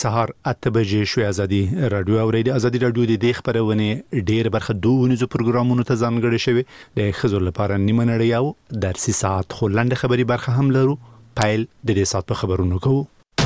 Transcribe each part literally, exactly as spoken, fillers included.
سهار اته بجې شوې. ازادي رادیو اوریدي. ازادي رادیو د دې خبرونه ډېر برخه دوه ونیزو پروګرامونو ته ځانګړي شوی. د خزر لپاره نیمه نړۍ او درسي ساعت خو لاندې خبري برخه هم لرو. پایل د دې ساعت په خبرونو کوو.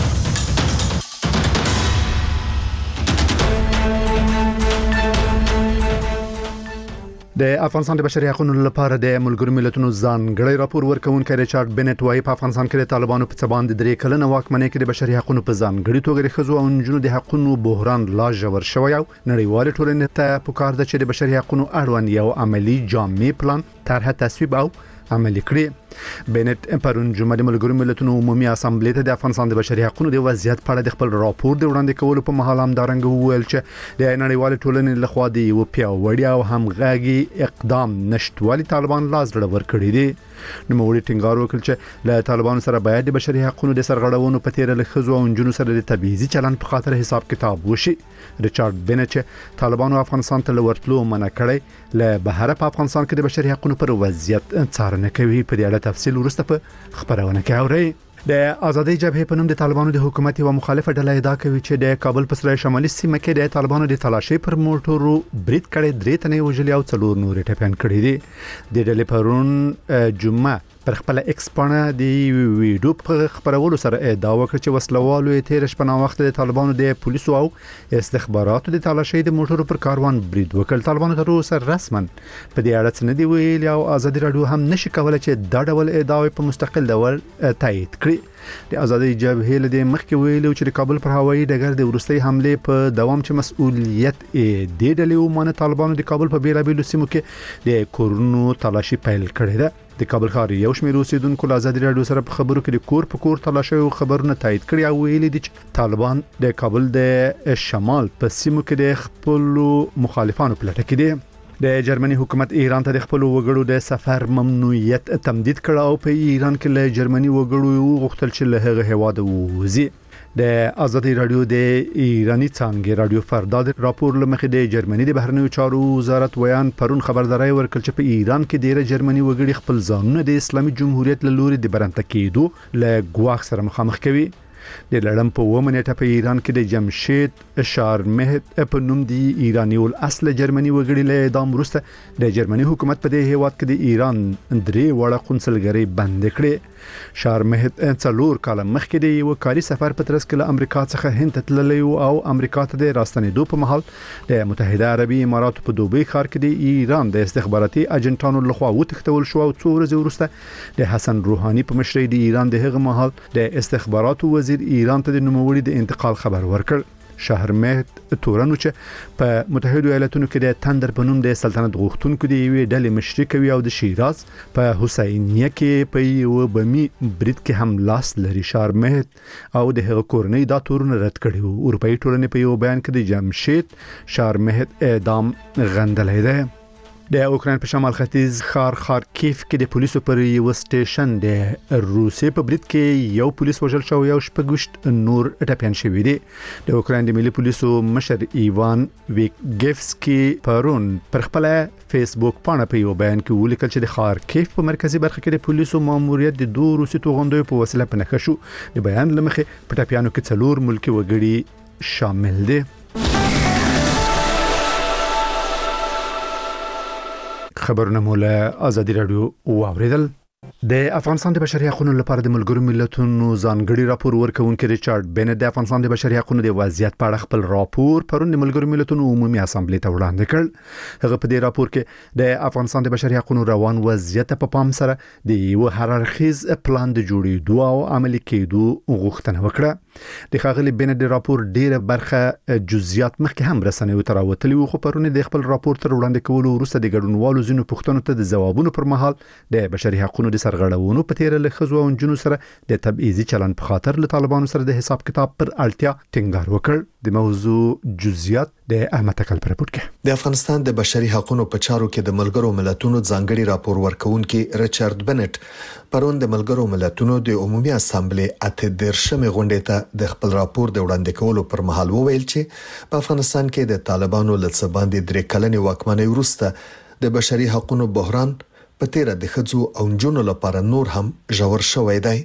د افغانستان د بشري حقوقو لپاره د ملګرو ملتونو ځانګړی راپور ورکونکي ریچارډ بنټ وايي په افغانستان کې د طالبانو په څبان د درې کلنه واکمنۍ کې د بشري حقوقو په ځانګړي توګه د خزو او نجونو د حقوقو بحران لا ژور شوی او نړیوال ټولنې ته پکار ده چې د بشري حقوقو اړوند یو عملی جامع پلان طرح تصویب او عملي کړي. بنټ پرون جمعه د ملګرو ملتونو عمومي اسامبلې ته د افغانستان د بشري حقوقو د وضعیت په اړه د خپل راپور د وړاندې کولو په مهال هم دارنګ وویل چې د نړیوال ټولنې لخوا د یو پیاوړي او همغږي اقدام نشټوالي طالبان لازړه ورکړي دي. نو موږ ټینګار وکړ چې له طالبان سره باید د بشري حقوقو د سرغړونو په تیر له خزو او نجونو سره د تبعیضي چلند په خاطر حساب کتاب وشي. ریچارډ بنټ طالبانو افغانستان ته ورتلو منع کړی له بهر په افغانستان کې د بشري حقوقو پر وضعیت څارنه کوي. په دې اړه تفصیل ورسته په خبرونه کې اوري. د آزادۍ جبهې په نوم د طالبانو د حکومت او مخالفه ډله ادعا کوي چې د کابل په سره شمالي سیمه کې د طالبانو د تلاشي پر موټرو برید کړي درې تنې وژلي او څلور نور ټپيان کړي دي. د ډلې پرون جمعه پر خپل ایکس باندې د ویډیو په خبرولو سره ادعا وکړه چې وسلوالو تیر شپه نا وخت د طالبانو د پولیسو او استخباراتو د تلاشي د موټرو پر کاروان برید وکړ. طالبانو تر اوسه رسما په دې اړه څه نه دی ویلي او آزادي رادیو هم نشي کولای چې دا ډول ادعاوې په مستقل ډول تایید کړي. د آزادۍ جبهې له مخکې ویلو چې د کابل پر هوایي ډګر د ورستۍ حمله په دوام چې مسؤلیت د ډلې ومنه طالبانو د کابل په بیلابیلو سیمو کې د کورونو تلاشي پیل کړې ده. د کابل ښار یو شمېر اوسیدونکو له آزادي رادیو سره په خبرو کې د کور په کور تلاشي او خبرونه تایید کړي او ویلي دي چې طالبان د کابل د شمال په سیمو کې د خپل مخالفانو په لټه کې دي. د جرمني حکومت ایران ته د خپل وګړو د سفر ممنوعیت تمدید کړ او په ایران کې له جرمني وګړو غوښتل چې له هغه هواد ووزي. د آزادي رادیو د ایرانی څنګه رادیو فردا د راپور لمخې د جرمني د بهرنیو چارو وزارت ویان پرون خبرداري ورکړ چې په ایران کې ډیره جرمني وګړي خپل ځانونه د اسلامي جمهوریت له لوري د برنته کېدو له ګواښ سره مخامخ کوي. د لړم په ومنټه په ایران کې د جمشید شارمهت په نوم دی ایرانی ول اصل جرمني وګړي له اعدام وروسته د جرمني حکومت په دې هیواد کې د ایران درې وړه قونسلګری بند کړې. شارمهت څلور کال مخکې د یو کاري سفر په ترڅ کې له امریکا څخه هند ته تللی او امریکا ته د راستنېدو په مهال د متحده عربي اماراتو په دوبۍ ښار کې د ایران د استخباراتي اجنټانو لخوا وتښتول شو او څو ورځې وروسته د حسن روحاني په مشرۍ د ایران د هغه مهال د استخباراتو وزیر ایران ته د نوموړي د انتقال خبر ورکړ. شهرمهت تورنو چې په متحده ایالاتونو کې د تندر په نوم د سلطنت غوښتونکو د یوې ډلې مشري کوي او د شیراز په حسینیه کې په یو بمی برید کې هم لاس لري. شهرمهت او د هغه کورنۍ دا تورونه رد کړي وو. اروپאי ټولنې په یو بیان کې د جمشید شهرمهت اعدام غندلې ده. د اوکرين په شمال ختیځ ښار خارکیف کې د پولیسو پر یو سټیشن د روسي په برید کې یو پولیس وژل شو او شپږشت نور ټپيان شوي دي. د اوکرين د ملي پولیسو مشر ایوان ویګیفسکي پرون پر خپل فیسبوک باندې په یو بیان کې ولیکل چې د خارکیف په مرکزی برخه کې د پولیسو ماموریت د دوه روسي توغندوی په وسیله پنهخ شو. د بیان لمخې په ټپيانو کې څلور ملکی وګړي شامل دي. خبرونه مولا آزادي رادیو واوریدل. د افغانستان د بشري حقوقو لپاره د ملګرو ملتونو ځانګړي راپور ورکونکي ریچارډ بنټ د افغانستان د بشري حقوقو د وضعیت په اړه خپل راپور پرون د ملګرو ملتونو عمومي اسامبلې ته وړاندې کړ. هغه په دې راپور کې د افغانستان د بشري حقوقو روان وضعیت په پام سره د یو هررخیز پلان د جوړېدو او عملي کېدو غوښتنه وکړه. د ښاغلي بنټ د راپور ډیره برخه جزئیات مخکې هم رسنیو ته راوتلي وو خو پرون د خپل راپور تر وړاندې کولو وروسته د ګډونوالو ځینو پوښتنو ته د ځوابونو پر مهال د بشري حقوقو د سرغړونو په تیر له خزو او جنونو سره د تبعیضي چلند په خاطر له طالبانو سره د حساب کتاب پر اړتیا ټینګار وکړ. د موضوع جزئیات د احمد تکل پر رپورت کې د افغانستان د بشري حقوقو په چارو کې د ملګرو ملتونو ځانګړي راپور ورکونکي ریچارډ بنټ پرون د ملګرو ملتونو د عمومي اسامبلې اته دیرشمې غونډې ته د خپل راپور د وړاندې کولو پر مهال وویل چې په افغانستان کې د طالبانو له څه باندې درې کلنې واکمنۍ وروسته د بشري حقوقو بحران په تیر د خځو او نجونو لپاره نور هم ژور شوی دی.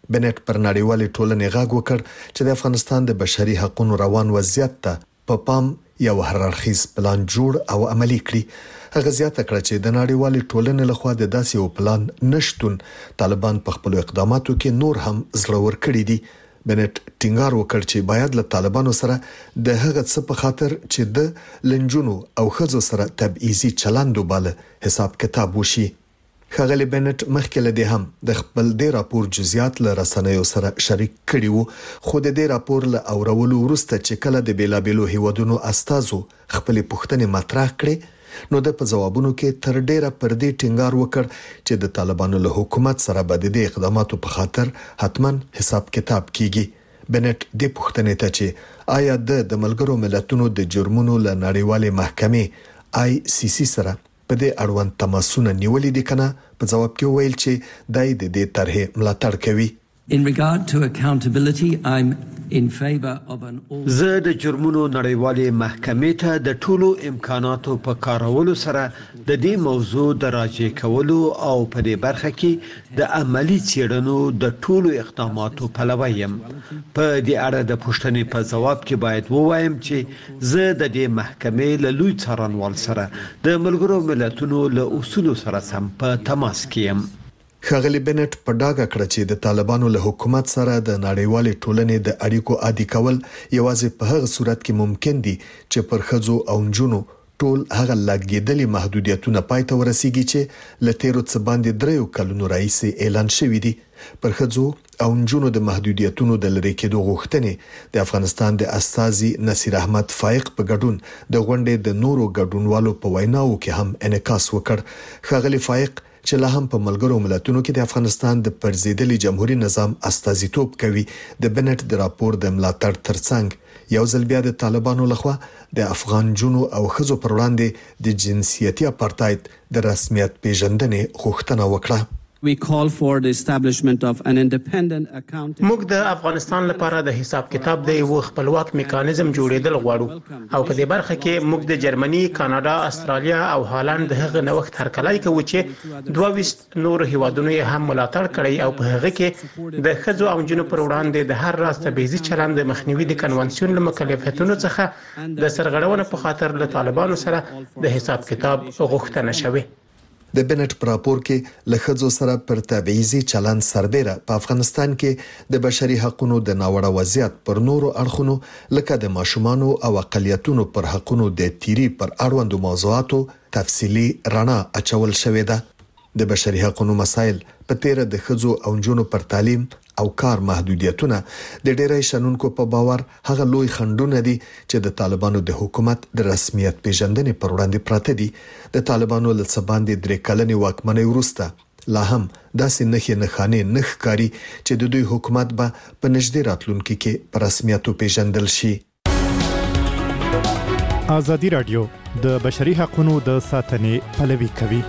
بنټ پر نړیوالې ټولنې غږ وکړ چې د افغانستان د بشري حقوقو روان وضعیت ته په پا پام یو هررخیز پلان جوړ او عملی کړي. هغه زیاته کړه چې د نړیوالې ټولنې لخوا د داسې یو پلان نشټون طالبان په خپل اقداماتو کې نور هم زړور کړي دي. بنټ ټینګار وکړ چې باید له طالبانو سره د هغه څه په خاطر چې د لنجونو او خزو سره تبعیضي چلند وباله حساب کتاب وشي. خغلی بنټ مخکې له دې هم د خپل د راپور جزئیات له رسنیو سره شریک کړي وو، خو د دې راپور له اورولو وروسته چې کله د بیلابیلو هیوادونو استازو خپل پوښتنې مطرح کړي نو د په جوابونو کې تر ډیره پر دې ټینګار وکړ چې د طالبانو له حکومت سره به د اقداماتو په خاطر حتمن حساب کتاب کیږي. بنټ د پوښتنې ته چې آیا د ملګرو ملتونو د جرمونو له نړیوالې محکمې آی سی سی سره په دې اړوند تماسونه نیولې دي کنه په جواب کې ویل چې دای د دې طرحې ملاتړ کوي. In regard to accountability, I'm in favor of an all زه د جرمونو نړیوالې محکمې ته د ټولو امکاناتو په کارولو سره د دې موضوع د راجع کولو او په دې برخه کې د عملی څېړنو د ټولو اقداماتو پلوی یم. په دې اړه د پوښتنې په جواب کې باید ووایم چې زه د دې محکمې له لوی څارنوال سره د ملګرو ملتونو له اصولو سره سم په تماس کې یم. خغلی بنټ په ډاګه کړ چې د طالبانو له حکومت سره د نړیوالې ټولنې د اړیکو عادي کول یوازې په هغه صورت کې ممکن دي چې پر خزو او نجونو ټول هغه لګیدلي محدودیتونه پای ته ورسیږي چې لته څه باندې دریو کلونو راځي اعلان شوی دي. پر خزو او نجونو د محدودیتونو د لری کېدو غوښتنې د افغانستان د استاذي نصیر احمد فائق په ګډون د غونډې د نورو ګډونوالو په ویناو کې هم انعکاس وکړ. خغلی فائق چې لا هم په ملګرو ملتونو کې د افغانستان د پرزیدلي جمهوریت نظام استازیتوب کوي د بنټ د راپور د ملاتړ ترڅنګ یو ځل بیا د طالبانو لخوا د افغان جنو او خزو پر وړاندې د جنسیتي اپارټاید د رسمیت پیژندنې غوښتنه وکړه. We call for the establishment of an independent accounting. موږ د افغانستان لپاره د حساب کتاب د یو خپلواک میکانیزم جوړېدل غواړو او په دې برخه کې موږ د جرمني، کاناډا، استرالیا او هالند د هغه نوښت هرکلی کوي چې دوه ویشت نور هیوادونو هم ملاتړ کړی او په هغه کې د خزو او جنو پر وړاندې د هر راز تبعیضي چلند د مخنیوي د کنوانسیون له مکلفیتونو څخه د سرغړونې په خاطر له طالبانو سره د حساب کتاب غوښتنه شوه. د بنټ پر راپور کې لخذو سره پر تبعیضي چلند سربېره په افغانستان کې د بشري حقوقو د ناوړه وضعیت پر نورو اړخونو لکه د ماشومانو او اقلیتونو پر حقوقو د تیری پر اړوندو موضوعاتو تفصیلی رڼا اچول شوې ده. د بشري حقوقو مسایل په تیر د خزو او جنونو پر تعلیم او کار محدودیتونه د ډېرای شنونکو په باور هغه لوی خنډونه دي چې د طالبانو د حکومت د رسمیت پیژندنې پر وړاندې پراته دي. د طالبانو له څه باندې درې کلنې واکمنۍ وروسته لا هم داسې نښې نښانې نه ښکاري چې د دوی حکومت به په نږدې راتلونکي کې په رسمیت پیژندل شي. ازادي رادیو د بشري حقوقو د ساتنې پلوي کوي.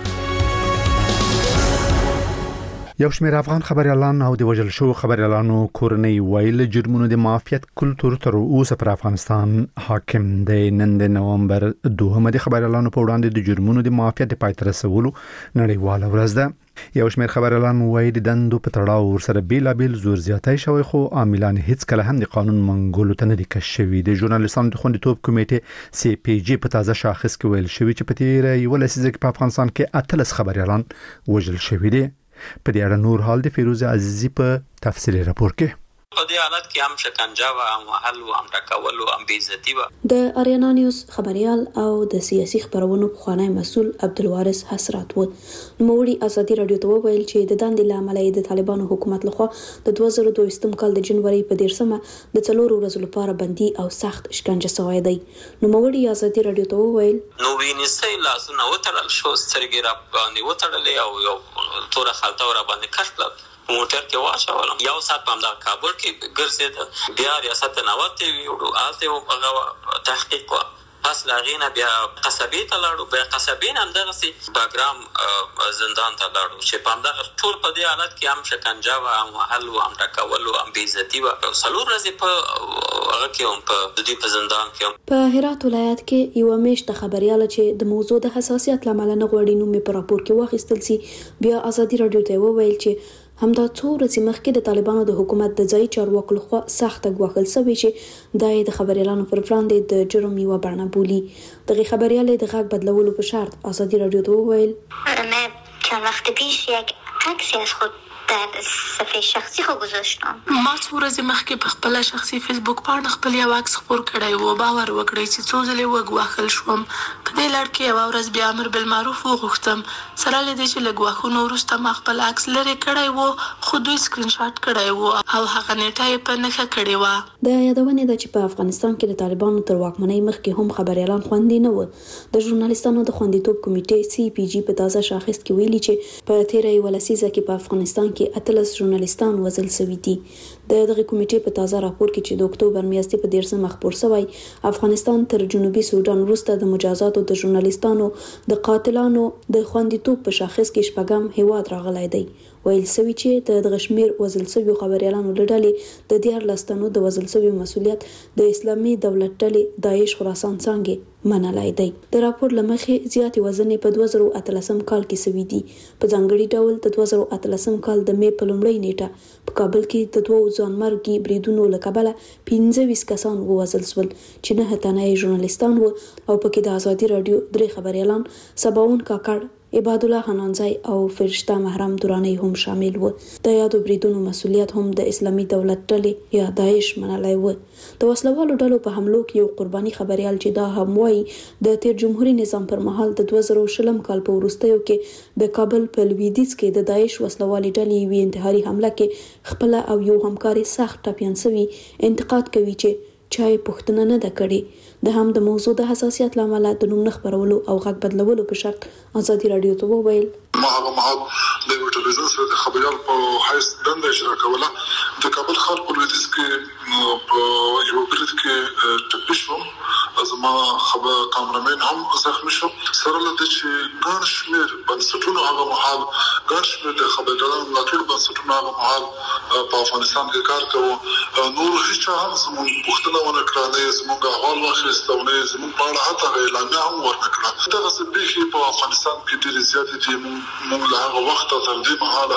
یو شمېر افغان خبريالان او د وژل شو خبريالانو کورنۍ ویل جرمونو د معافیت کلتور تر اوسه پر افغانستان حاکم دی. نن د نومبر دوهمه د خبريالانو په وړاندې د جرمونو د معافیت د پای ته رسولو نړیواله ورځ ده. یو شمېر خبريالان وایي د دندو په تړاو سره بیلابیل زور زیاتی شوی خو عاملان هیڅ کله هم د قانون منګولو ته نه دي کش شوي. د ژورنالیستانو د خوندیتوب کمیټې سی پی جی په تازه شاخص کې ویل شوی چې په تیر یو لسیزه کې په افغانستان کې اتلس خبريالان وژل شوي دي. په دې اړه نور حال د فیروز عزیزی په تفصیلی راپور کې. په دې حالت کې هم شکنجه و هم وهل و هم ټکول و هم بې عزتي و. د اریانا نیوز خبريال او د سیاسي خبرونو پخوانی مسؤل عبدالوارث حسرت و نوموړي ازادي رادیو ته ویل چې د دندې لامل د طالبانو حکومت لخوا د دوه زره دوه کال د جنوري په دیرشمه د څلورو ورځو لپاره بندي او سخت شکنجه شوی دی. نوموړي ازادي رادیو ته ویل نو وینځي لاسونه وتړل شو، سترګې را باندې وتړلې او یو تور خلطه ور باندې کش کړل. موټر کې واچولم یو سات په همدغه کابل کې ګرځېد، بیا ریاست نوته ویوړو آلته هغه تحقیق و. پس لاغینا بیا قصبې ته لاړو، بیا قصبې هم دغسې باګرام زندان ته لاړو چې په همدغه ټول په دې حالت کې هم شکنجه و هم وهل و هم ټکول و هم بې عزتي وه. څلور ورځې په هغه کې هم په د دوی په زندان کې هم. په هرات ولایت کې یوه میاشته خبریاله چې د موضوع د حساسیت له امله نه غواړي نوم یې په راپور کې واخیستل سي بیا ازادي راډیو ته وویل چې همدا څو ورځې مخکې د طالبانو د حکومت د ځای چارواکو لخوا سخت غوښل شوی چې د د خبريالانو پر وړاندې د جرم یو بڼه بولی. دغه خبريال د غږ بدلولو په شرط ازادي رادیو ته وویل من چند وقت پیش یک عکسی از خود در صفحه شخصی خو گذاشتم. ما څو ورځې مخکې په خپل شخصي فیسبوک باندې خپل یو عکس خپور کړی و. باور وکړئ چې څو ځلې وګواښل شوم. په دې لړ کې یو ورځ بیا امر بالمعروف وغوښتم. سره له دې چې له ګواښونو وروسته ما خپل عکس لرې کړی و خو دوی سکرین شاټ کړی و او هغه نیټه یې په نښه کړې وه. د یادونې ده چې په افغانستان کې د طالبانو تر واکمنۍ مخکې هم خبريالان خوندي نه و. د ژورنالیستانو د خوندیتوب کمیټې سی پی جی په تازه شاخص کې ویلي چې په تیره یوه لسیزه کې په افغانستان کې اتلس ژورنالیستان وژل شوي دي. د دغه کمیټې په تازه راپور کې چې د اکتوبر میاشتې په دیرشمه خپور شوی افغانستان تر جنوبي سودان وروسته د مجازاتو د ژورنالیستانو د قاتلانو د خوندیتوب په شاخص کې شپږم هیواد راغلی دی. ویل شوی چې د دغه شمیر وژل شوي خبريالانو له ډلې د دیارلس تنو د وژل شوي مسؤلیت د اسلامي دولت ډلې داعش خراسان څانګې منلای دی. د راپور له مخې زیاتې وژنې په دوه زره اتلسم کال کې شوي دي. په ځانګړي ډول د دوه زره اتلسم کال د مې په لومړۍ نیټه په کابل کې د دوه ځانمرګي بریدونو له کبله پنځه ویشت کسان ووژل شول چې نه تنه ژورنالیستان وو او پکې د ازادي رادیو درې خبريالان سباون کاکړ عباد الله حنانزای او فرشته محرم دورانی هم شامل وو. د یادو بریدونو مسؤلیت هم د اسلامي دولت ډلې یا داعش منلای وو. د وسلوالو ډلو په حملو کې یو قرباني خبريال چې دا هم وایي د تیر جمهوریت نظام پر مهال د دوه زره شلم کال په وروستیو کې د کابل په لویدیځ کې د داعش وسلوالي ډلې وی انتحاري حمله کې خپل او یو همکاري سخت ټپيان سوي انتقاد کوي چې چای پښتنه نه د کړي. د هم د موضوع د حساسیت لامل د نوم خبرولو او غږ بدلولو په شرط ازادي رادیو ته وویل ما هغه مهال د ټلویزیون سره د خبريال په حیث دنده اجرا کوله. د کابل ښار په لویدیځ کې په یو برید کې ټپي شوم. زما خبر کامرامین هم زخمی شو. سره له دې چې ګڼ شمېر بنسټونو هغه مهال ګڼ شمېر د خبريالانو ملاتړ بنسټونو هغه مهال په افغانستان کې کار کوي. نور هیڅ هم زموږ پوښتنه ونه کړه، نه زموږ احوال واخیسته، نه زموږ په اړه حتی اعلامیه هم ورنه کړه. دغه څه پیښې په افغانستان کې ډېرې زیاتې دي. موږ له هغه وخته تر دې مهاله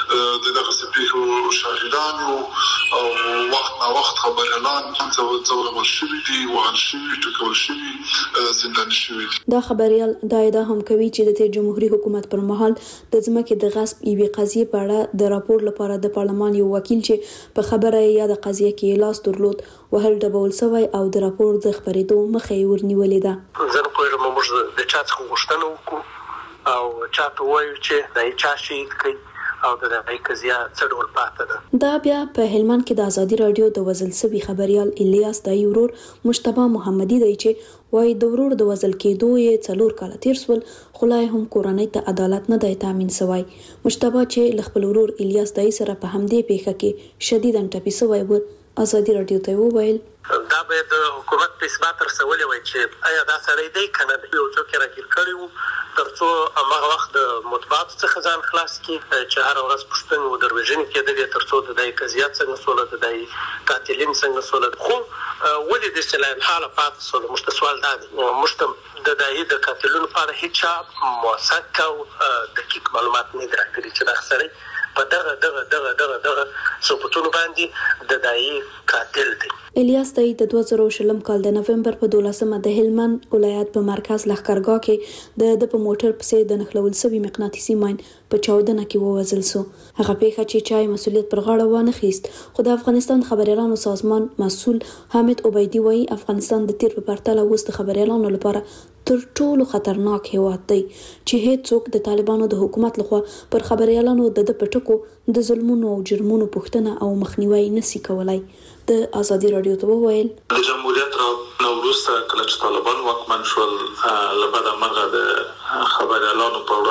د دغه څه پیښو شاهدان یو او وخت نا وخت خبريالان ځورول شوي دي، وهل شوي، ټکول شوي، زنداني شوي دي. دا خبريال دا ادعا هم کوي چې د تیر جمهوریت حکومت پر مهال د ځمکې د غصب یوې قضیې په اړه د راپور لپاره د پارلمان یو وکیل چې په خبره یا د قضیې کې لاس درلود وهل ډبول سوی او د راپور د خبرېدو مخه یې ورنیولې ده. زه کوم موږ د چا څخه غوښتنه وکړو او چاته وایو چې دای چا شهید کړي او د دې قضیه څه ډول پاتې ده. دا بیا په هلمند کې د ازادي رادیو د وزل سوي خبريال الیاس دای ورور مجتبی محمدي دی چې وایي د ورور د وزل کېدو یې څلور کاله تیر سول خو لا هم کورنۍ ته عدالت نه دی تامین شوی. مجتبی چې خپل ورور الیاس دای سره په همدې پیښه کې شدیداً ټپي شوی و ازادي رادیو ته وویل دا به د حکومت په اثبات رسولې وای چې آیا دا سړی دی کنه یو څوک راګیر کړی وو ترڅو هغه وخت د مطبوعات څخه ځان خلاص کړي چې هر ورځ پښتون و دروژن کېدل ترڅو د دای قضیه څنګه سوله د دای قاتلین څنګه سوله خو ولې د سلام حاله پات سوله مشت سوال دا مشت د دای د قاتلونو لپاره هیڅ موثق او دقیق معلومات نه درکړي چې دا سړی په دغه دغه دغه دغه دغه ثبوتونو باندې د دای قاتل دی. الیاس دای د دوه زره شلم کال د نومبر په دولسمه د هلمند ولایت په مرکز لښکرګاه کې د د په موټر پسې د نخلول سوي مقناطیسي ماین په چاودنه کې ووژل شو. هغه پیښه چې چای مسؤلیت پر غاړه وانه خیست خو د افغانستان خبريالانو سازمان مسؤل حامد عبیدی وایي افغانستان د تیر په پرتله اوس د خبريالانو لپاره تر ټولو خطرناک هیواد دی چې هیڅوک د طالبانو د حکومت لخوا پر خبريالانو د پټکو د ظلمونو او جرمونو پوښتنه او مخنیوي نشي کولای. د ازادي رادیو ته وویل د جمهوریت را نوروسته کله چې طالبان واکمن شول لبدا مرغه د خبريالانو په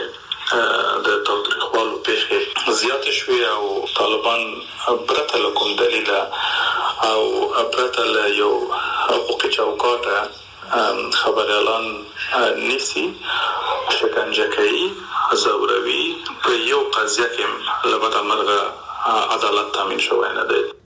وړاندې د تاریخوالو پیښې زیات شوې او طالبان پرته له کوم دلیل او پرته له یو حقوقي چوکاټ خبريالان نسی شکنجه کوي زوروي په یو قضیه کې لبدا مرغه عدالت تامین شوی نه دی.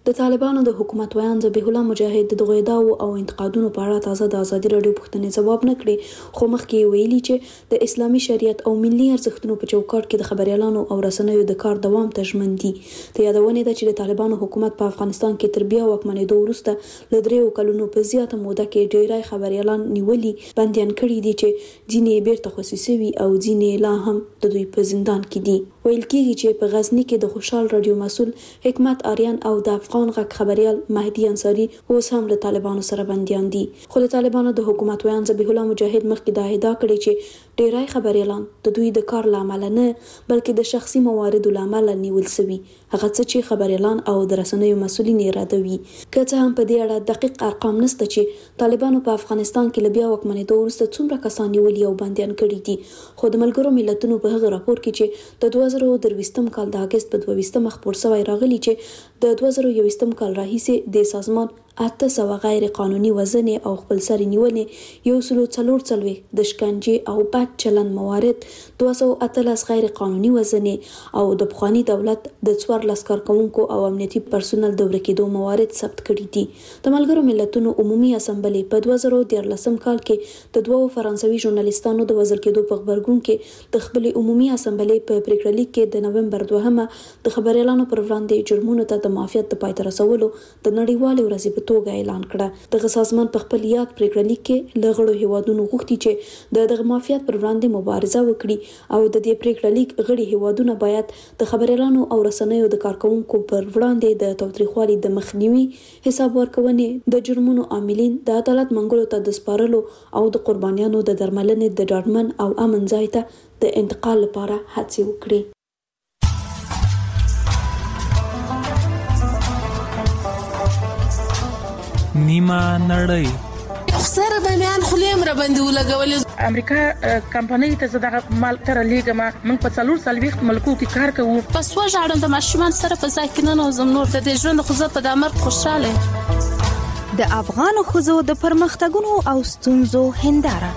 د طالبانو د حکومت ویان ذبیح الله مجاهد د دغه ادعاو او انتقادونو په اړه تازه د ازادي رادیو پوښتنې ځواب نه کړي، خو مخکې ویلي چې د اسلامي شریعت او ملي ارزښتونو په چوکاټ کې د خبريالانو او رسنیو د کار دوام ته ژمن دي. ته یادونه ده چې د طالبانو حکومت په افغانستان کې تر بیا واکمنېدو وروسته له دریو کلونو په زیاته موده کې ډېری خبريالان نیولي بندیان کړي دي چې ځینې بیرته خصوصي وي او ځینې لا هم د دوی په زندان کې دي. ویل کېږي چې په غزنی کې د خوشحال رادیو مسؤل حکمت آریان او د افغان غږ خبريال مهدي انصاری اوس هم له طالبانو سره بنديان دي. خو د طالبانو د حکومت ویان ذبیح الله مجاهد مخکې دا ادعا کړې چې ډیری خبريالان د دوی د کار لامل نه بلکې د شخصي مواردو لامل نیول شوي، هغه څه چې خبريالان او د رسنیو مسؤلین اراده وي. که څه هم په دې اړه دقیق ارقام نشته چې طالبانو په افغانستان کې له بیا واکمنېدو وروسته څومره کسان نیولي او بندیان کړي دي، خو د ملګرو ملتونو په هغه راپور کې چې د دوه زره درویشتم کال د اگست په دوه ویشتمه خپور شوی راغلی چې د دوه زره یوویشتم کال راهیسې د سازمان اته سوه غیر قانوني وژنې او خپلسري نیولې، یو سلو څلور څلوېښت د شکنجې او بد چلند موارد، دوه سوه اتلس غیر قانوني وژنې او د پخواني دولت د څوارلس کارکوونکو او امنیتي پرسونل د ورکېدو موارد ثبت کړي دي. د ملګرو ملتونو عمومي اسامبلې په دوه زره دیارلسم کال کې د دوو فرانسوي ژورنالیستانو د وژل کېدو په غبرګون کې د خپلې عمومي اسامبلې په پریکړه لیک کې د نومبر دوهمه د خبريالانو پر وړاندې جرمونو ته د معافیت د پای ته رسولو د نړیوالې ورځې په توګه اعلان کړه. دغه سازمان په خپل یاد پریکړه لیک کې له غړو هیوادونو غوښتي چې د دغه معافیت پر وړاندې مبارزه وکړي او د دې پریکړه لیک غړي هیوادونه باید د خبريالانو او رسنیو د کارکونکو پر وړاندې د تاوتریخوالي د مخنیوي، حساب ورکونې، د جرمونو عاملین د عدالت منګولو ته د سپارلو او د قربانیانو د درملنې د ډاډمن او امن ځای ته د انتقال لپاره هڅې وکړي. نیمه نړۍ سره د میان خلیم را باندې ولګولې. امریکا کمپنۍ ته زداغه مال تر لیګما موږ په څلور سلويخت ملکو کې کار کوو. پس وژاړم د ماشومان سره په ځای کې نه نوزم نور د دې ژوند خو زه په دامر خوشاله. د افغان خزو د پرمختګونو او ستونزو هنداره.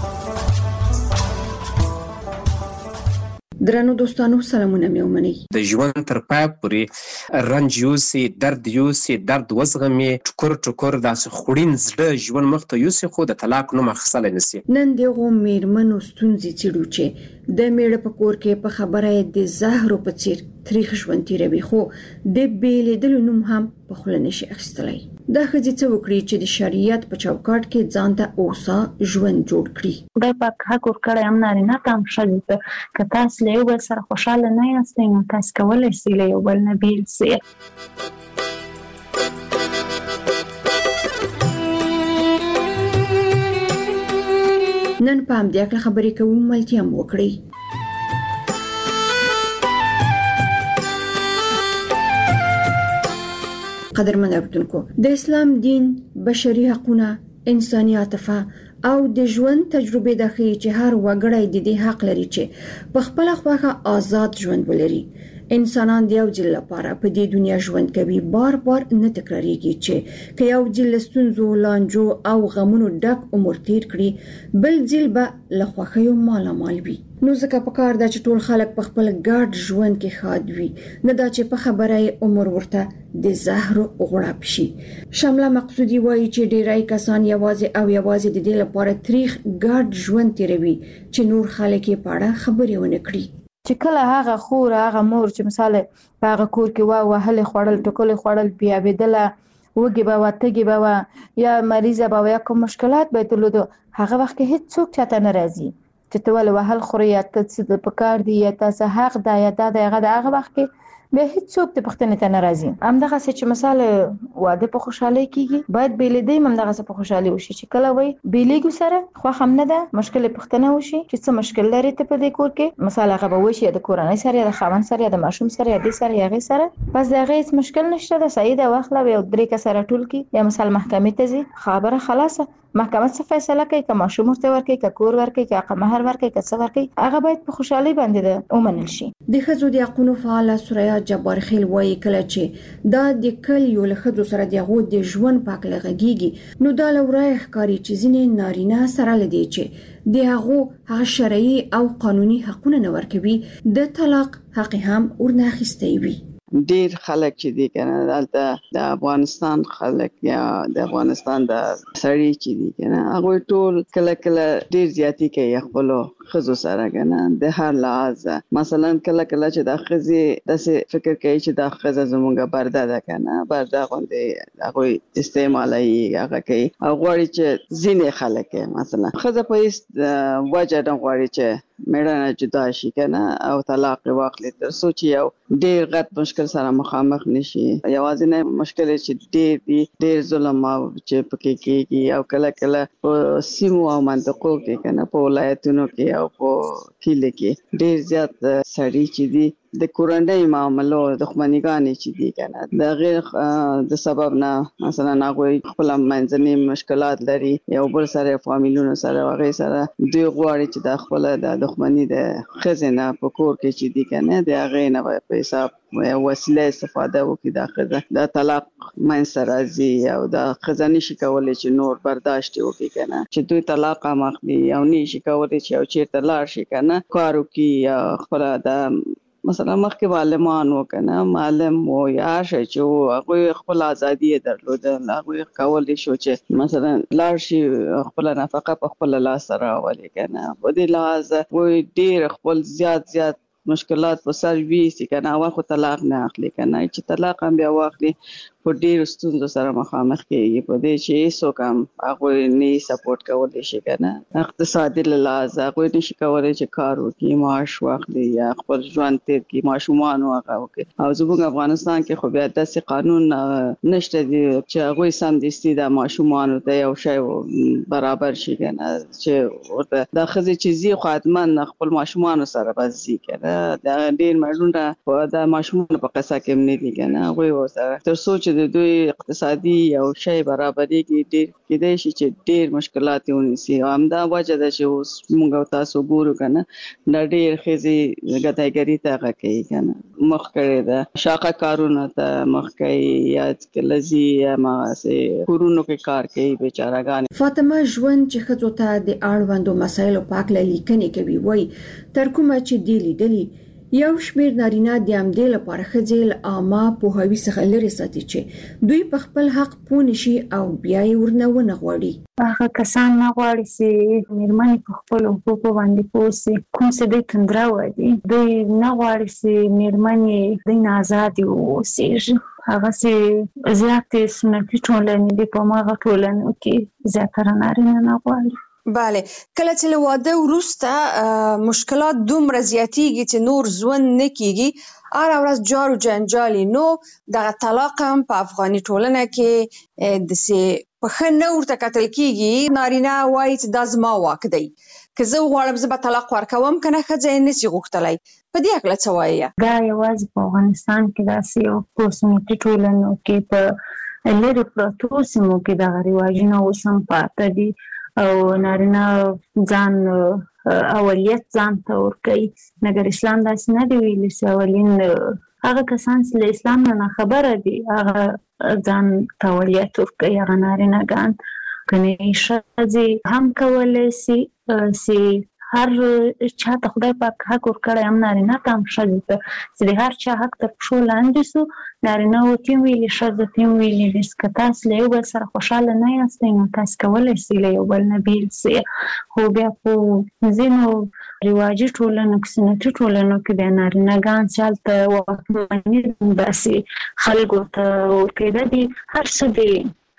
درنو دوستانو سلامونه مې ومنئ. د ژوند تر پای پورې رنج یوسي، درد یوسي، درد وزغمي، ټکر ټکر داسې خوړین زړه ژوند مخ ته یوسي، خو د طلاق نوم اخیستلی نشي. نن دغو میرمنو ستونزې څېړو چې د میړه په کور کې په خبره یې د زهرو په څېر تریخ ژوند تېروي، خو د بېلېدلو نوم هم په خوله نشي اخیستلی. دا ښځې څه وکړي چې د شریعت په چوکاټ کې ځان ته اوسا ژوند جوړ کړي. خدای پاک حق ورکړی هم نارینه ته هم ښځې ته، که تاسو له یو بل سره خوشحاله نه یاستئ نو تاسو کولی شئ له یو بل نه بېل شئ. نن په همدې هکله خبرې کوو، ملتیا هم وکړئ. قدرمن اوریدونکو، د اسلام دین بشري حقونه، انساني عاطفه او د ژوند تجربه د ښیي چې هر وګړی د دې حق لري چې په خپل خوښه آزاد ژوند ولري. انسانان د یو ځل لپاره په دې دنیا ژوند کوي، بار بار نه تکراریږي چې که یو ځل له ستونزو، لانجو او غمونو ډک عمر تیر کړي، بل ځل به له خوښیو مالامال وي. نو ځکه پکار ده چې ټول خلک په خپل ګډ ژوند کې ښاد وي، نه دا چې په خبره یې عمر ورته د زهرو غوړپ شي. شمله مقصودي وایي چې ډیری کسان یوازې او یوازې د دې لپاره تریخ ګډ ژوند تیروي چې نور خلک یې په اړه خبرې ونه کړي. چې کله هغه خور هغه مور چې مثال په هغه کور کې وا وهلې خوړل ټکلې خوړل بیا بېدله وږې به وه تږې به وه یا مریضه به وه یا کوم مشکلات به یې درلودو، هغه وخت کې هېڅوک چاته نه راځي چې ته ولې وهل خورې یا ته څه په کار دي یا تا څه حق ده یا دا د هغه د هغه وخت کې بیا هېڅوک د پوښتنې ته نه راځي. همدغسې چې مثال واده په خوشحالۍ کېږي، باید بېلېدی هم همدغسې په خوشحالۍ وشي چې کله وایي بېلېږو سره خوښ هم نه ده، مشکل یې پوښتنه وشي چې څه مشکل لري ته په دې کور کې، مثال هغه به وشي یا د کورنۍ سره یا د خاوند سره یا د ماشوم سره یا دې سره یا هغې سره، بس د هغې هېڅ مشکل نشته ده، صحیح ده، واخله یو درې کسه راټول کړي یا مثال محکمې ته ځي، خبره خلاصه، محکمه څه فیصله کوي، که ماشوم ورته ورکوي، که کور ورکوي، که حق مهر ورکوي، که څه ورکوي، هغه باید په خوشحالۍ باندې ده ومنل شي. د ښځو د حقونو فعاله سریا جبار خیل وایي کله چې دا د کلیو له ښځو سره د هغو د ژوند په هکله غږېږي، نو دا له ورایه ښکاري چې ځینې نارینه سره له دې چې د هغو هغه شرعي او قانوني حقونه نه ورکوي، د طلاق حق هم ورنه اخیستی وي. ډیر خلک چې دي کنه دلته د افغانستان خلک یا د افغانستان د سړي چې دي کنه هغه ټول کله کله ډیر زیاتی کوي خپل خزو سره کنه د هر لحاظ مثلا کله کله چې د خزي د فکر کوي چې د خزه زمونږه برده ده کنه برده غوندې هغه استعمالي هغه کوي او غواړي چې ځینې خلک مثلا خزه په هیڅ وجه نه غواړي چې مېړه جدا شي کنه او طلاق واخلي تر څو چې یو ډیر غټ مشکل سره مخامخ نشي یوازې نه مشکل چې ډیر دي ډیر ظلم او چې پکې کېږي او کله کله په سیمو او منطقو کې کنه په ولایتونو کې او په کلی کې ډیر زیات سړي چې دي د کورنۍ معاملو دښمنیګانې چې دي کنه د غیر د سبب نه مثلا هغه خپل منځني مشکلات لري یو بل سره فامیلونو سره هغه سره دوی غواړي چې د خپل د دښمنۍ د خزینه په کور کې چې دي کنه د هغه نه په حساب وسیله استفاده وکړي د خزه د طلاق من سره زی او د خزانه شي کولای چې نور برداشت وکړي کنه چې دوی طلاق مخلي او نشي کولای چې او چیرته لاړ شي کنه کارو کې خپل د مثلا مخکې معلمان وکنه معلم و یا شي چې هغه خپل ازادي درلوده هغه کولای شو چې مثلا لاړ شي خپل نفقه په خپل لاس راولي کنه په دې لحاظ وې ډیر خپل زیات زیات مشکلات په سر وی سي کنه او خو طلاق نه اخلي کنه چې طلاق هم بیا واخلي په ډیر ستونزو سره مخامخ کېږي په دې چې هیڅ کم هغه نه سپورټ کولای شي کنه اقتصادي لحاظ هغه نشي کولای چې کار وکړي معاش واخلي یا خپل ژوند تیر کې ماشومان هغه وکړي او زموږ افغانستان کې خو بیا داسې قانون نشته دی چې هغه سم دستي د ماشومان ته یو شی برابر شي کنه چې ورته د خزي چیزي خدمت خپل ماشومان سره بزي کنه دا ډیر مړونه په د ماشومان په قصه کې نه دي کنه هغه وسره تر څو د دوی اقتصادي او شی برابرۍ کې ډیر کېدای شي چې ډیر مشکلات ونیسي همدا وجه ده چې موږ تاسو ګورو کنه د ډیر خزي غدایګری ته کوي کنه مخ کړي ده شاقه کارونه ته مخ کوي یا کلزي ما سه کورونو کې کار کوي بیچارهګان فاطمه ژوند چې خزو ته د اړوندو مسایلو پاک لیکنې کوي وای تر کومه چې دی لیدلی یو شمیر نارینه د امدې لپاره خځل عامه په هوی څخه لري ساتي چې دوی په خپل حق پون شي او بیا یې ورنونه غوړي هغه کسان نه غواړي چې میرمنې په خپل حقوقو باندې پوسي کوم څه د تندرا ودی دوی نه غواړي چې میرمنې د آزادي اوسېږي هغه چې زیات سنتي ټولنې د په ماغه ټولنو کې زیاتره نارینه نه غواړي بله کله چې له واده وروسته مشکلات دومره زیاتیږي چې نور ژوند نه کیږي هر ورځ جار و جنجالي نو دغه طلاق هم په افغاني ټولنه کې د سي په ښه نه ورته کتل کیږي نارینه وایي چې دا زما واک دی که زه وغواړم زه به طلاق ورکوم که نه ښځه یې نشي غوښتلی په دې هکله څه وایي دا یوازې په افغانستان کې داسې یو په سنتي ټولنو کې په لرې پرتو سیمو کې دغه رواجونه اوس هم پاته دي او نارینه ځان اولیت ځان ته ورکوي مګر اسلام داسې نه دی ویلي چې اولین هغه کسان چې له اسلام نه ناخبره دي هغه ځان ته اولیت ورکوي هغه نارینهګان کنه ښځې هم کولی شي چې هر چا ته خدای پاک حق ورکړی هم نارینه ته هم ښځې ته چې د هر چا حق تر پښو لاندې سو نارینه ورته هم ویلي ښځه ته هم ویلي دي که تاسو له یو بل سره خوشحاله نه یاستئ نو تاسو کولی شئ له یو بل نه بیل شئ خو بیا په ځینو رواجي ټولنو کې سنتي ټولنو کې بیا نارینهګان چې هلته واکمني داسې خلکو ته ورکېده دي هر څه دي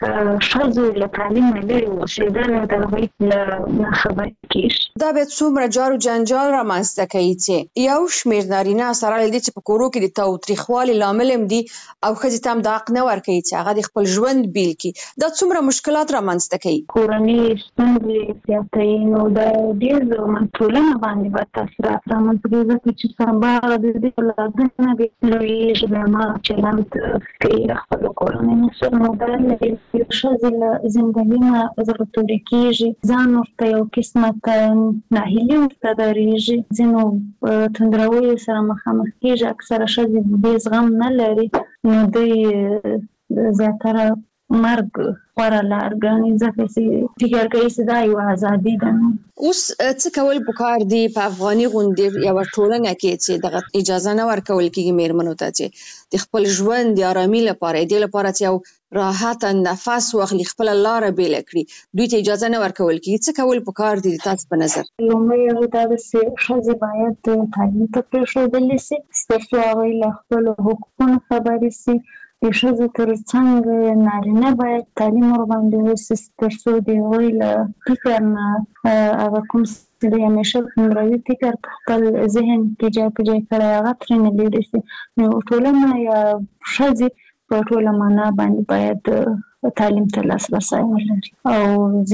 ښځو له تعلیم نه لرې اوسېدل د هغوی له ناخبرۍ کېږي دا بیا څومره جار و جنجال رامنځته کوي چې یو شمېر نارینه سره له دې چې په کورو کې د تاوتریخوالي لامل هم دي او ښځې ته هم دا حق نه ورکوي چې هغه د خپل ژوند بیل کړي دا څومره مشکلات رامنځته کوي کورنۍ ستونزې زیاتوي نو د ډېر زیات ټولنه باندې به تاثیرات رامنځته کوي ځکه چې سبا د دې اولادونه بې لویېږي بیا هماغه چلند کوي خپلو کورنیو سره نو دا لري ښځې له زندګي نه زړه تورې کېږي ځان ورته یو قسمت ناهیلي ورته درېږي ځینو تندرویو سره مخامخ کېږي اکثره ښځې د دې زغم نه لري نو دوی زیاتره مرګ غوره لار ګڼي ځکه چې فکر کوي چې دا یو ازادي ده. اوس څه کول پکار دي په افغاني غونډې یو ټولنه کې چې دغه اجازه نه ورکول کېږي میرمنو ته چې د خپل ژوند د آرامي لپاره د لپاره چې یو راحت نفس واخلي خپل لار بیل کړي دوی ته اجازه نه ورکول کېږي. څه کول پکار دي تاسو په نظر؟ لومړی دا چې ښځې باید تعلیم ته پرېښودلی شي تر څو هغوی له خپلو حقوقونو خبرې شي. د ښځو تر څنګ نارینه باید تعلیم ورباندې وشي تر څو د هغوی له فکر نه هغه کوم څه د همیشه عمروي فکر په خپل ذهن کې جای په جای کړی هغه ترېنه لرې شي. نو ټولنه یا ښځې په ټوله معنا باندې باید تعلیم ته لاسرسی ولري او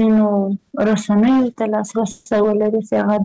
ځینو رسنیو ته لاسرسی ولري چې هغه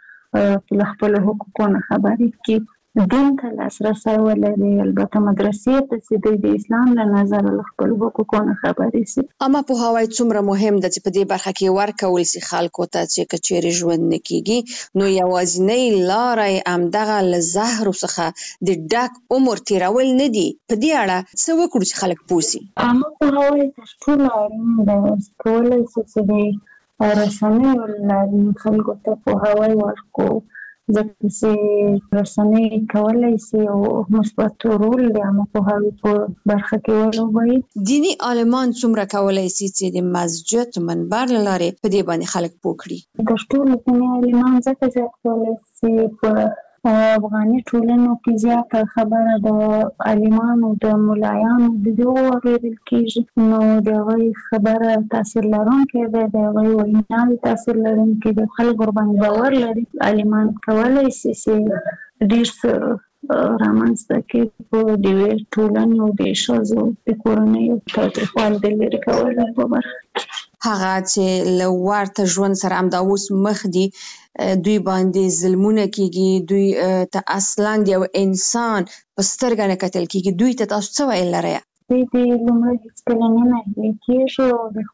دوی له خپلو حقوقو نه خبرې کړي. دین ته لاسرسی ولري البته مدرسې ته چې دوی د اسلام له نظره له خپلو حقوقو نه خبرې شي. عامه پوهاوی څومره مهم ده چې په دې برخه کې ورکول شي خلکو ته چې که چیرې ژوند نه کېږي نو یوازینۍ لاره یې همدغه له زهرو څخه د ډک عمر تېرول نه دي. په دې اړه څه وکړو چې خلک پوه شي؟ عامه پوهاوی تر ټولو اړین دی. کولی شو چې د رسنیو له لارې خلکو ته پوهاوی ورکړو ځکه چې رسنۍ کولی شي او مثبت رول د عامه پوهاوي په برخه کې ولوبوي. دیني عالمان څومره کولی شي چې د مسجد منبر له لارې په دې باندې خلک پوه کړي؟ تر ټولو دیني عالمان ځکه زیات کولی شي په افغاني ټولنو کې زیاته خبره د عالمانو د ملایانو د دې واورېدل کېږي نو د هغوی خبره تاثیر لرونکې ده د هغوی ویناوې تاثیر لرونکې ده. خلک ورباندې باور لري. عالمان کولی شي چې ډېر څه رامنځته کړي په د یوې ټولنې او د ښځو د کورنیو تاوتریخوالي د لرې کولو په برخه کې. هغه چې له ورته ژوند سره همدا اوس مخ دي دوی باندې ظلمونه کېږي دوی ته اصلا د یو انسان په سترګه نه کتل کېږي دوی ته تاسو څه ویل لرئ؟ دوی د لومړی هېڅکله نه ناهیلي کېږي او د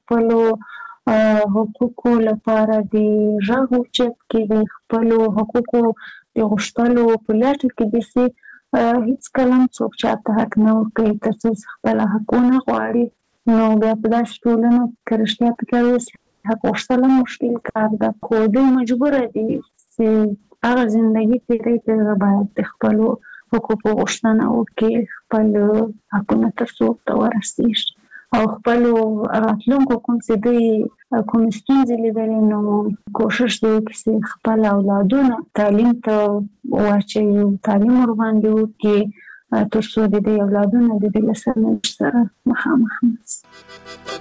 خپلو حقوقو لپاره د غږ اوچت کړي د خپلو حقوقو د غوښتلو په لټه کې داسې هېڅکله هم څوک چاته حق نه ورکوي تر څو چې خپل حقونه غواړي. نو بیا په داسې ټولنو کې که رښتیا فکر وشي حق غوښتل هم مشکل کار ده خو دوی مجبوره دي چې هغه زندګي تېروي چې باید د خپلو حقوقو غوښتنه وکړي خپل حقونه تر څو ورته ورسېږي او خپلو راتلونکو کوم چې دوی کوم ستونزې لیدلې نو کوشش دی وکړي چې خپل اولادونه تعلیم ته واچوي تعلیم ورباندې وکړي تر څو د دې اولادونه د دې له سرنوشت سره مخامخ نه شي.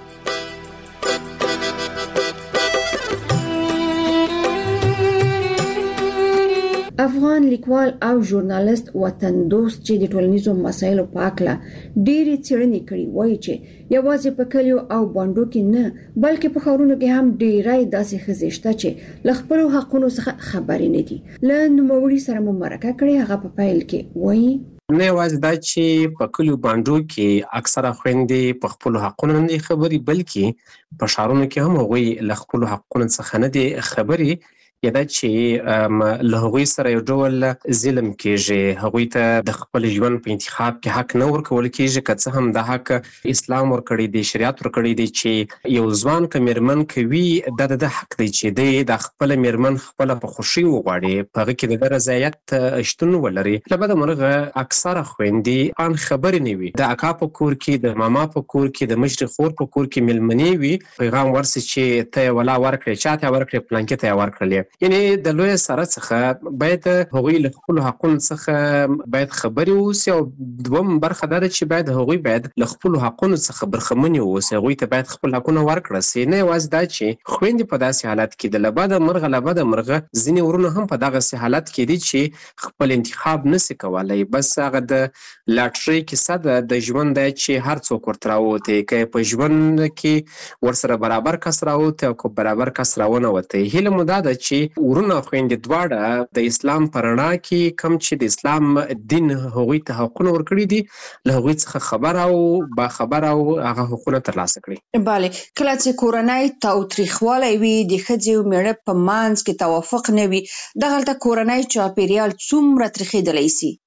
افغان لیکوال او ژورنالیست وطن دوست چې د ټولنیزو مسایلو په اړه ډېرې څېړنې کړې وایي چې یوازې په کلیو او بانډو کې نه بلکې په ښارونو کې هم ډېری داسې ښځې شته چې له خپلو حقونو څخه خبرې نه دي. له نوموړي سره مو مرکه کړې هغه په پیل کې وایي نه یوازې دا چې په کلیو بانډو کې اکثره خویندې په خپلو حقونو نه دي خبرې بلکې په ښارونو کې هم هغوی له خپلو حقونو څخه نه دي خبرې. یا دا چې له هغوی سره یو ډول ظلم کېږي هغوی ته د خپل ژوند په انتخاب کې حق نه ورکول کېږي که څه هم دا حق اسلام ورکړی دی شریعت ورکړی دی چې یو ځوان که میرمن کوي دا د حق دی چې دی د خپل میرمن خپله په خوښي وغواړي په هغه کې د ده رضایت شتون ولري. له بده مرغه اکثره خویندې ان خبرې نه وي د اکا په کور کې د ماما په کور کې د مشرې خور په کور کې میلمنې وي پیغام ورسي چې ته یې ولا ورکړې چا ته یې ورکړې پلانکې ته یې ورکړلې. یعنی د لوی سره څخه باید هغوی له خپلو حقونو څخه باید خبرې واوسي او دوم برخه دا ده چې باید هغوی باید له خپلو حقونو څخه برخمنې واوسي هغوی ته باید خپل حقونه ورکړه سي. نه یوازې دا چې خویندې په داسې حالت کې د له بده مرغه له بده مرغه ځینې ورونه هم په دغسې حالت کې دي چې خپل انتخاب نسي کولی بس هغه د لاټرۍ کیسه ده د ژوند دی چې هر څوک ورته راووتی که په ژوند کې ورسره برابر کس راووتی او که برابر کس راونوتی. هیله مو دا ده چې ورونه خویندې دواړه د اسلام په رڼا کې کوم چې د اسلام دین هغوی ته حقونه ورکړي دي له هغوی څخه خبر او باخبر او هغه حقونه ترلاسه کړي. بله کله چې کورنۍ تاوتریخوالی وي د ښځې او میړه په منځ کې توافق نه وي دغلته کورنۍ چاپیریال څومره تریخېدلی سي؟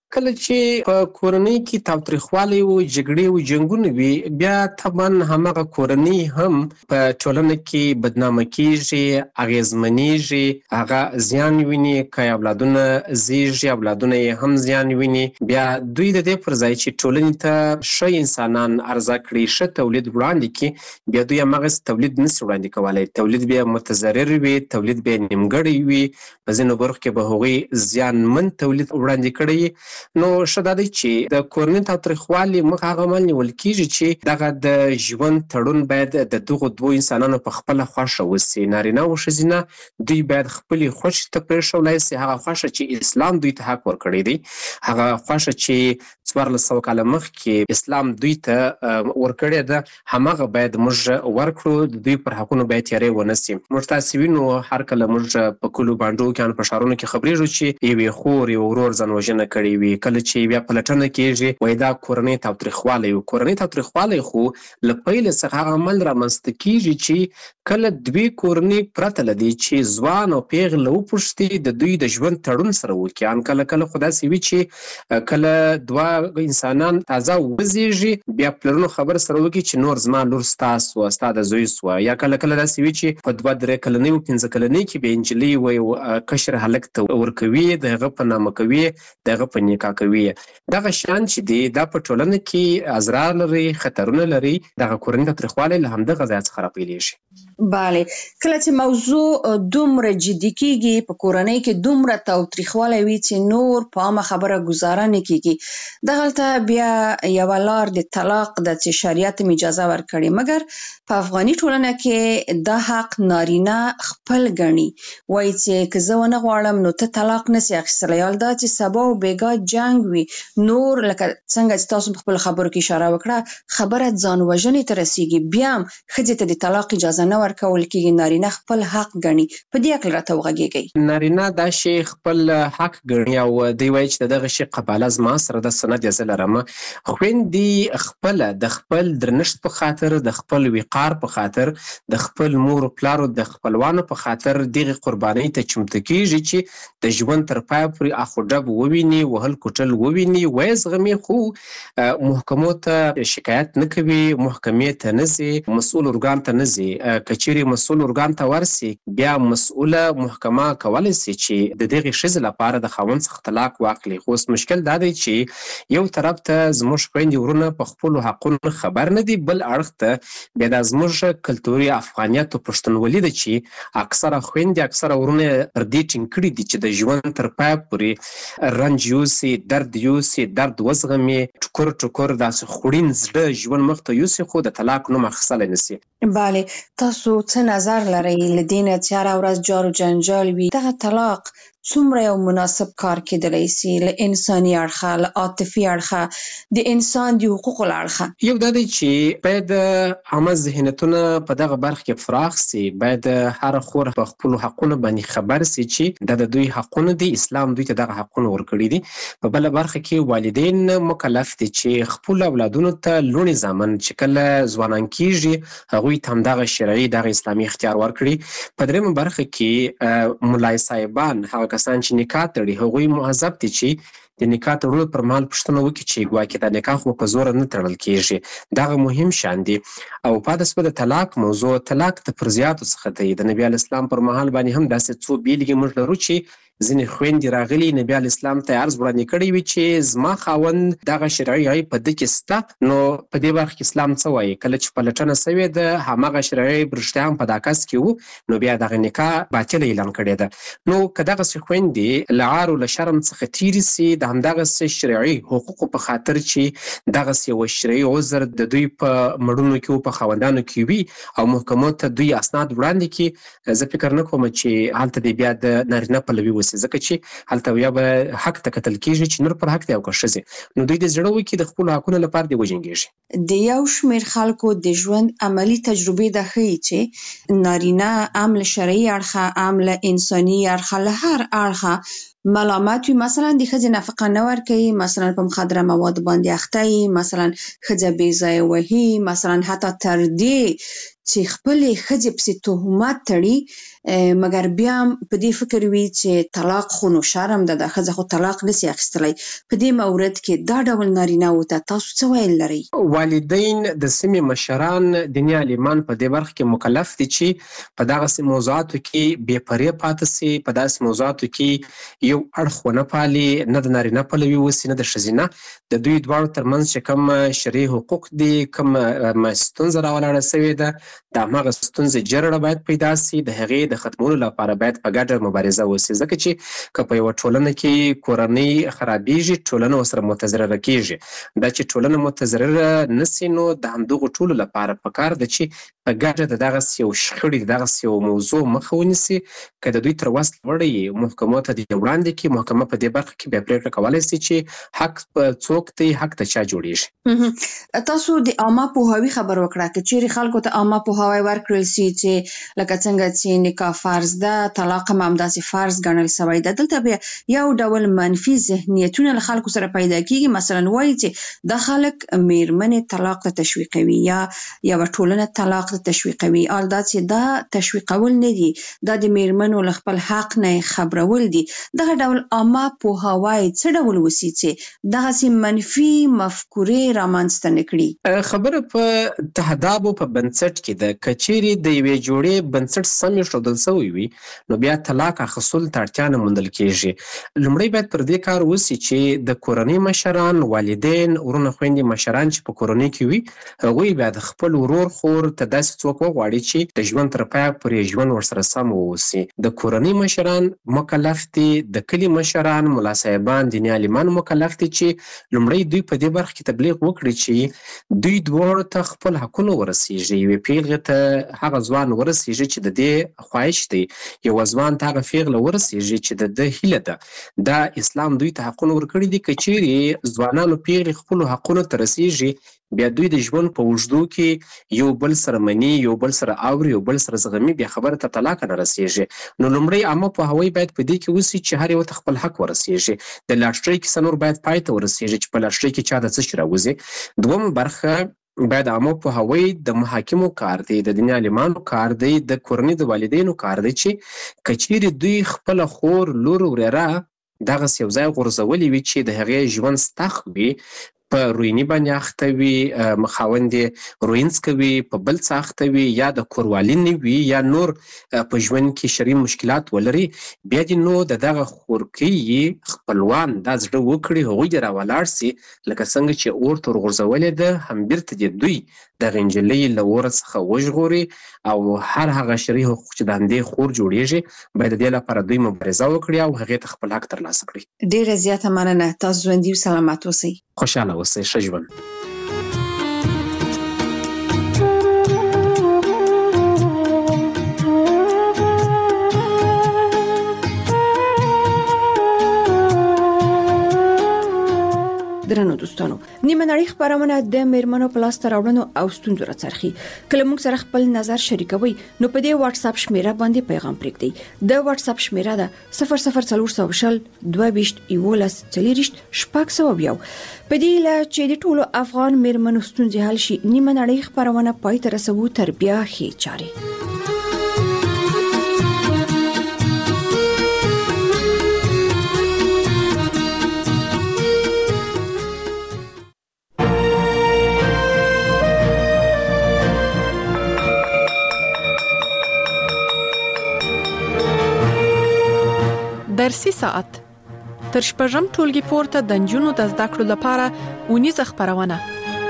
کله چې په کورنۍ کې تاوتریخوالی او جګړې او جنګونه وي بیا طبعا همغه کورنۍ هم په ټولنه کې بدنامه کیږي، اغیزمنیږي، هغه زیان ویني. که اولادونه زیږي اولادونه یې هم زیان ویني. بیا دوی د دې پر ځای چې ټولنې ته ښه انسانان عرضه کړي، ښه تولید وړاندې کړي، بیا دوی همغسې تولید نشي وړاندې کولی. تولید بیا متضرر وي، تولید بیا نیمګړی وي، په ځینو برخو کې به هغوی زیانمن تولید وړاندې کړی. نو ښه دا دی چې د کورنۍ تاوتریخوالي مخه هغه عمل نیول کېږي چې دغه د ژوند تړون باید د دغو دوو انسانانو په خپله خوښه وسي. نارینه او ښځینه دوی باید خپلې خوښې ته پرېښولی سي. هغه خوښه چې اسلام دوی ته حق ورکړی دی، هغه خوښه چې څوارلس سوه کاله مخکې اسلام دوی ته ورکړې ده، هماغه باید موږ ورکړو. د دوی پر حقونو باید تیاری ونه سي. موږ تاسې وینو هر کله موږ په کلو بانډو کې په ښارونو کې خبرېږو چې یوې خور یو ورور ځان وژنه کړې وي. کله چې بیا پلټنه کېږي وایي دا کورنۍ تاوتریخوالی و. کورنۍ تاوتریخوالی خو له پیل څخه هغه عمل رامنځته کېږي چې کله دوې کورنۍ پرته له دې چې ځوان او پیغله وپوښتي د دوی د ژوند تړون سره وکړي. ان کله کله خو داسې وي چې کله دوه انسانان تازه وزېږي بیا پلرونو خبر سره وکړي چې نور زما لور ستا سوه، ستا د زوی سوه. یا کله کله داسې وي چې په دوه درې کلنۍ او پنځه کلنۍ کې بیا نجلۍ وایي کشر هلک ته ورکوي، د هغه په نامه کوي، د هغه په نکاح کوي. دغه شیان چې دي دا په ټولنه کې اضرار لري، خطرونه لري. دغه کورنۍ تاوتریخوالی له همدغه ځایه څخه راپیلېږي. بله، کله چې موضوع دومره جدي کېږي، په کورنۍ کې دومره تاوتریخوالی وي چې نور په عامه خبره ګزاره نه کېږي، دغلته بیا یوه لار د طلاق ده چې شریعت هم اجازه ورکړې. مګر په افغاني ټولنه کې دا حق نارینه خپل ګڼي، وایي چې که زه ونه غواړم نو ته طلاق نسي اخیستلی. حال دا چې سبا او بېګا جنګ وي، نور لکه څنګه چې تاسو په خپلو خبرو کې اشاره وکړه، خبره ځان وژنې ته رسېږي، بیا هم ښځې ته د طلاق اجازه نه ورکول کېږي. نارینه خپل حق ګڼي. په دې هکله راته وغږېږئ. نارینه دا شی خپل حق ګڼي او دوی وایي چې د دغه شي قباله زما سره د سند یې زه لرم. خویندې خپله د خپل درنښت په خاطر، د خپل وقار په خاطر، د خپل مور و پلارو د خپلوانو په خاطر دغې قربانۍ ته چمتو کېږي چې د ژوند تر پایه پورې اخ و ډب وویني، وهل کوټل وویني، ویې زغمي، خو محکمو ته شکایت نه کوي، محکمې ته نه ځي، مسؤل ارګان ته نه ځي. که چیرې مسؤل ارګان ته ورسي بیا مسؤله محکمه کولی سي چې د دغې ښځې لپاره د خاوند څخه طلاق واخلي. خو اوس مشکل دا دی چې یو طرف ته زموږ خویندې ورونه په خپلو حقونو خبر نه دي، بل اړخ ته بیا دا زموږ کلتوري افغانیت او پښتونولي ده چې اکثره خویندې اکثره ورونه پر دې ټینګ کړي دي چې د ژوند تر پایه پورې رنج یوسي، درد یوسي، درد وزغمي، ټکر ټکر داسې خوړین زړه ژوند مخ ته یوسي، خو د طلاق نوم اخیستلی نه سي. بله، تاسو څه نظر لرئ له دې نه چې هره ورځ جار و جنجال وي؟ دغه طلاق څومره یو مناسب کار کېدلی سي له انساني اړخه، له عاطفي اړخه، د انسان د حقوقو له اړخه؟ یو دا دی چې باید عامه ذهنیتونه په دغه برخه کې فراخ سي. باید هر خور په خپلو حقونو باندې خبر سي چې دا د دوی حقونه دي، اسلام دوی ته دغه حقونه ورکړي دي. په بله برخه کې والدین مکلف دي چې خپلو اولادونو ته لوڼې زامن چې کله ځوانان کېږي هغوی ته همدغه شرعي دغه اسلامي اختیار ورکړي. په درېیمه برخه کې ملای صاحبان، هغه کسان چې نکاح تړي، هغوی مهذب دي چې د نکاح تړلو پر مهال پوښتنه وکړي چې ګواکې دا نکاح خو په زوره نه تړل کېږي. دغه مهم شیان دي. او پاتې شوه د طلاق موضوع. طلاق د فرضیاتو څخه دی. د نبي علیه السلام پر مهال باندې هم داسې څو بېلګې موږ لرو چې ځینې خویندې راغلي نبي علیه السلام ته عرض وړاندې کړی وي چې زما خاوند دغه شرعي عیب په ده کې شته. نو په دې برخه کې اسلام څه وایي؟ کله چې پلټنه سوې ده هماغه شرعي عیب رښتیا هم په دا کس کې و، نو بیا دغه نکاح باطله اعلان کړې ده. نو که دغسې خویندې له عار او له شرم څخه تېرې سي د همدغسې شرعي حقوقو په خاطر چې دغسې یو شرعي عذر د دوی په مړونو کې و، په خاوندانو کې وي او محکمو ته دوی اسناد وړاندې کړي، زه فکر نه کوم چې هلته دې بیا د نارینه پلوي وسي، ځکه چې هلته یا به حق ته کتل کېږي چې نور پر حق دی او که ښځې، نو دوی د زړه وکړي د خپلو حقونو لپاره دې وجنګېږي. د یو شمېر خلکو د ژوند عملي تجربې دا ښیي چې نارینه هم له شرعي اړخه، هم له انساني اړخه، له هر اړخه ملامت وي. مثلا د ښځې نفقه نه ورکوي، مثلا په مخدره مواد باندې اخته وي، مثلا ښځه بې ځایه وهي، مثلا حتی تر دې چې خپل ښځې پسې تهمت تړي مګر بیا په دې فکر وي چې طلاق خو نو شرم ده د ښځه خو طلاق نشي اخیستلی. په دې مورد کې دا ډول نارینه او ته تاسو څه ویل لرئ؟ والدین د سیمې مشران دیني عالمان په دې برخه کې مکلف دي چې په دغه موضوعاتو کې بې پرې پاتې سي، په داسې موضوعاتو کې یو اړخ ونه پالي، نه د نارینه پلوي وسي نه د ښځینه. د دوی دواړو ترمنځ چې کوم شرعي حقوق دي، کوم ستونزه راولاړه سوې ده، د هماغه ستونزې جرړه باید پیدا سي، د هغې د ختمولو لپاره باید په ګډه مبارزه وسي. ځکه چې که په یوه ټولنه کې کورنۍ خرابېږي، ټولنه ورسره متضرره کېږي. دا چې ټولنه متضرره نسي نو د همدغو ټولو لپاره پکار ده چې په ګډه د دغسې یو شخړې د دغسې یو موضوع مخه ونیسي. که د دوی تر وس لوړی محکمو ته دې وړاندې کړي، محکمه په دې برخه کې بیا پرېکړه کولی سي چې حق څوک دی، حق د چا جوړېږي. تاسو د عامه پوهاوي خبر وکړه که چیرې خلکو ته عامه پوهاوی ورکړل سي چې لکه څنګه چې نکاح فرض ده، طلاق هم همداسې فرض ګڼل سوی ده. دلته بیا یو ډول منفي ذهنیتونه له خلکو سره پیدا کېږي. مثلا وایي چې دا خلک میرمنې طلاق ته تشویقوي یا یوه ټولنه طلاق ته تشویقوي. حال دا چې دا تشویقول نه دي، دا د میرمنو له خپل حق نه خبرول دي. دغه ډول عامه پوهاوی څه ډول وسي چې دغسې منفي مفکورې رامنځته نه کړي؟ خبره په تهدابو په بنسټ کې ده. که چیرې د یوې جوړې بنسټ سم ایښودل سوی وي نو بیا طلاق اخیستلو ته اړتیا نه موندل کېږي. لومړی باید پر دې کار وسي چې د کورنۍ مشران، والدین، ورونه خویندې مشران چې په کورنۍ کې وي، هغوی بیا د خپل ورور خور ته داسې څوک وغواړي چې د ژوند تر پایه پورې ژوند ورسره سم واوسي. د کورنۍ مشران مکلف دي، د کلي مشران، ملا صاحبان، دیني عالمان مکلف دي چې لومړی دوی په دې برخه کې تبلیغ وکړي چې دوی دواړو ته خپل حقونه ورسیږي. یوې پیغلې ته هغه ځوان ورسیږي چې د دې خواهش دی، یو ځوان ته هغه پیغله ورسیږي چې د ده هیله ده. دا اسلام دوی ته حقونه ورکړي دي. که چیرې ځوانانو پیغلې خپلو حقونو ته رسیږي، بیا دوی د ژوند په اوږدو کې یو بل سره مني، یو بل سره اوري، یو بل سره زغمي، بیا خبره ته طلاق نه رسیږي. نو لومړی عامه پوهاوی باید په دې کې وسي چې هر یو ته خپل حق ورسیږي. د لاټرۍ کیسه نور باید پای ته ورسیږي چې په لاټرۍ کې چا د څه شي راوځي. دویمه برخه باید عامه پوهاوی د محاکمو کار دی، د دیني عالمانو کار دی، د کورنۍ د والدینو کار دی چې که چیرې دوی خپله خور، لور، ورېره دغسې یو ځای غورځولي وي چې د هغې ژوند ستخ وي، په رویني باندې اخته وي، خاوند یې روینځ کوي، په بل څه اخته وي، یا د کوروالي نه وي، یا نور په ژوند کې شرعي مشکلات ولري، بیا دې نو د دغه خورکۍ خپلوان دا زړه وکړي، هغوی دې راولاړ سي لکه څنګه چې اور ته ورغورځولې ده، هم بیرته دې دوی دغه نجلۍ له اوره څخه وژغوري او هر هغه شرعي حقوق چې د همدې خور جوړېږي باید د دې لپاره دوی مبارزه وکړي او هغې ته خپل حق ترلاسه کړي. ډېره زیاته مننه. تاسو ژوندي او سلامت اوسئ. خوشحاله اوسئ. ښه ژوند. درنو دوستانو، نیمه نړۍ خبرونه د میرمنو په لاس راوړنو او ستونزو راڅرخي. کله موږ سره خپل نظر شریکوي نو په دې واتس اپ شمیره باندې پیغام پرېږدئ. د واتس اپ شمیره ده صفر صفر څلور سوه شل دوه ویشت یولس څلېرویشت شپږ سوه یو. په دې هیله چې د ټولو افغان میرمنو ستونزې حل شي، نیمه نړۍ خبرونه پای ته رسوو تر بیا ښې چارې. درسي ساعت تر شپږم ټولګي پورته د نجونو د زده کړو لپاره اونیزه خبرونه.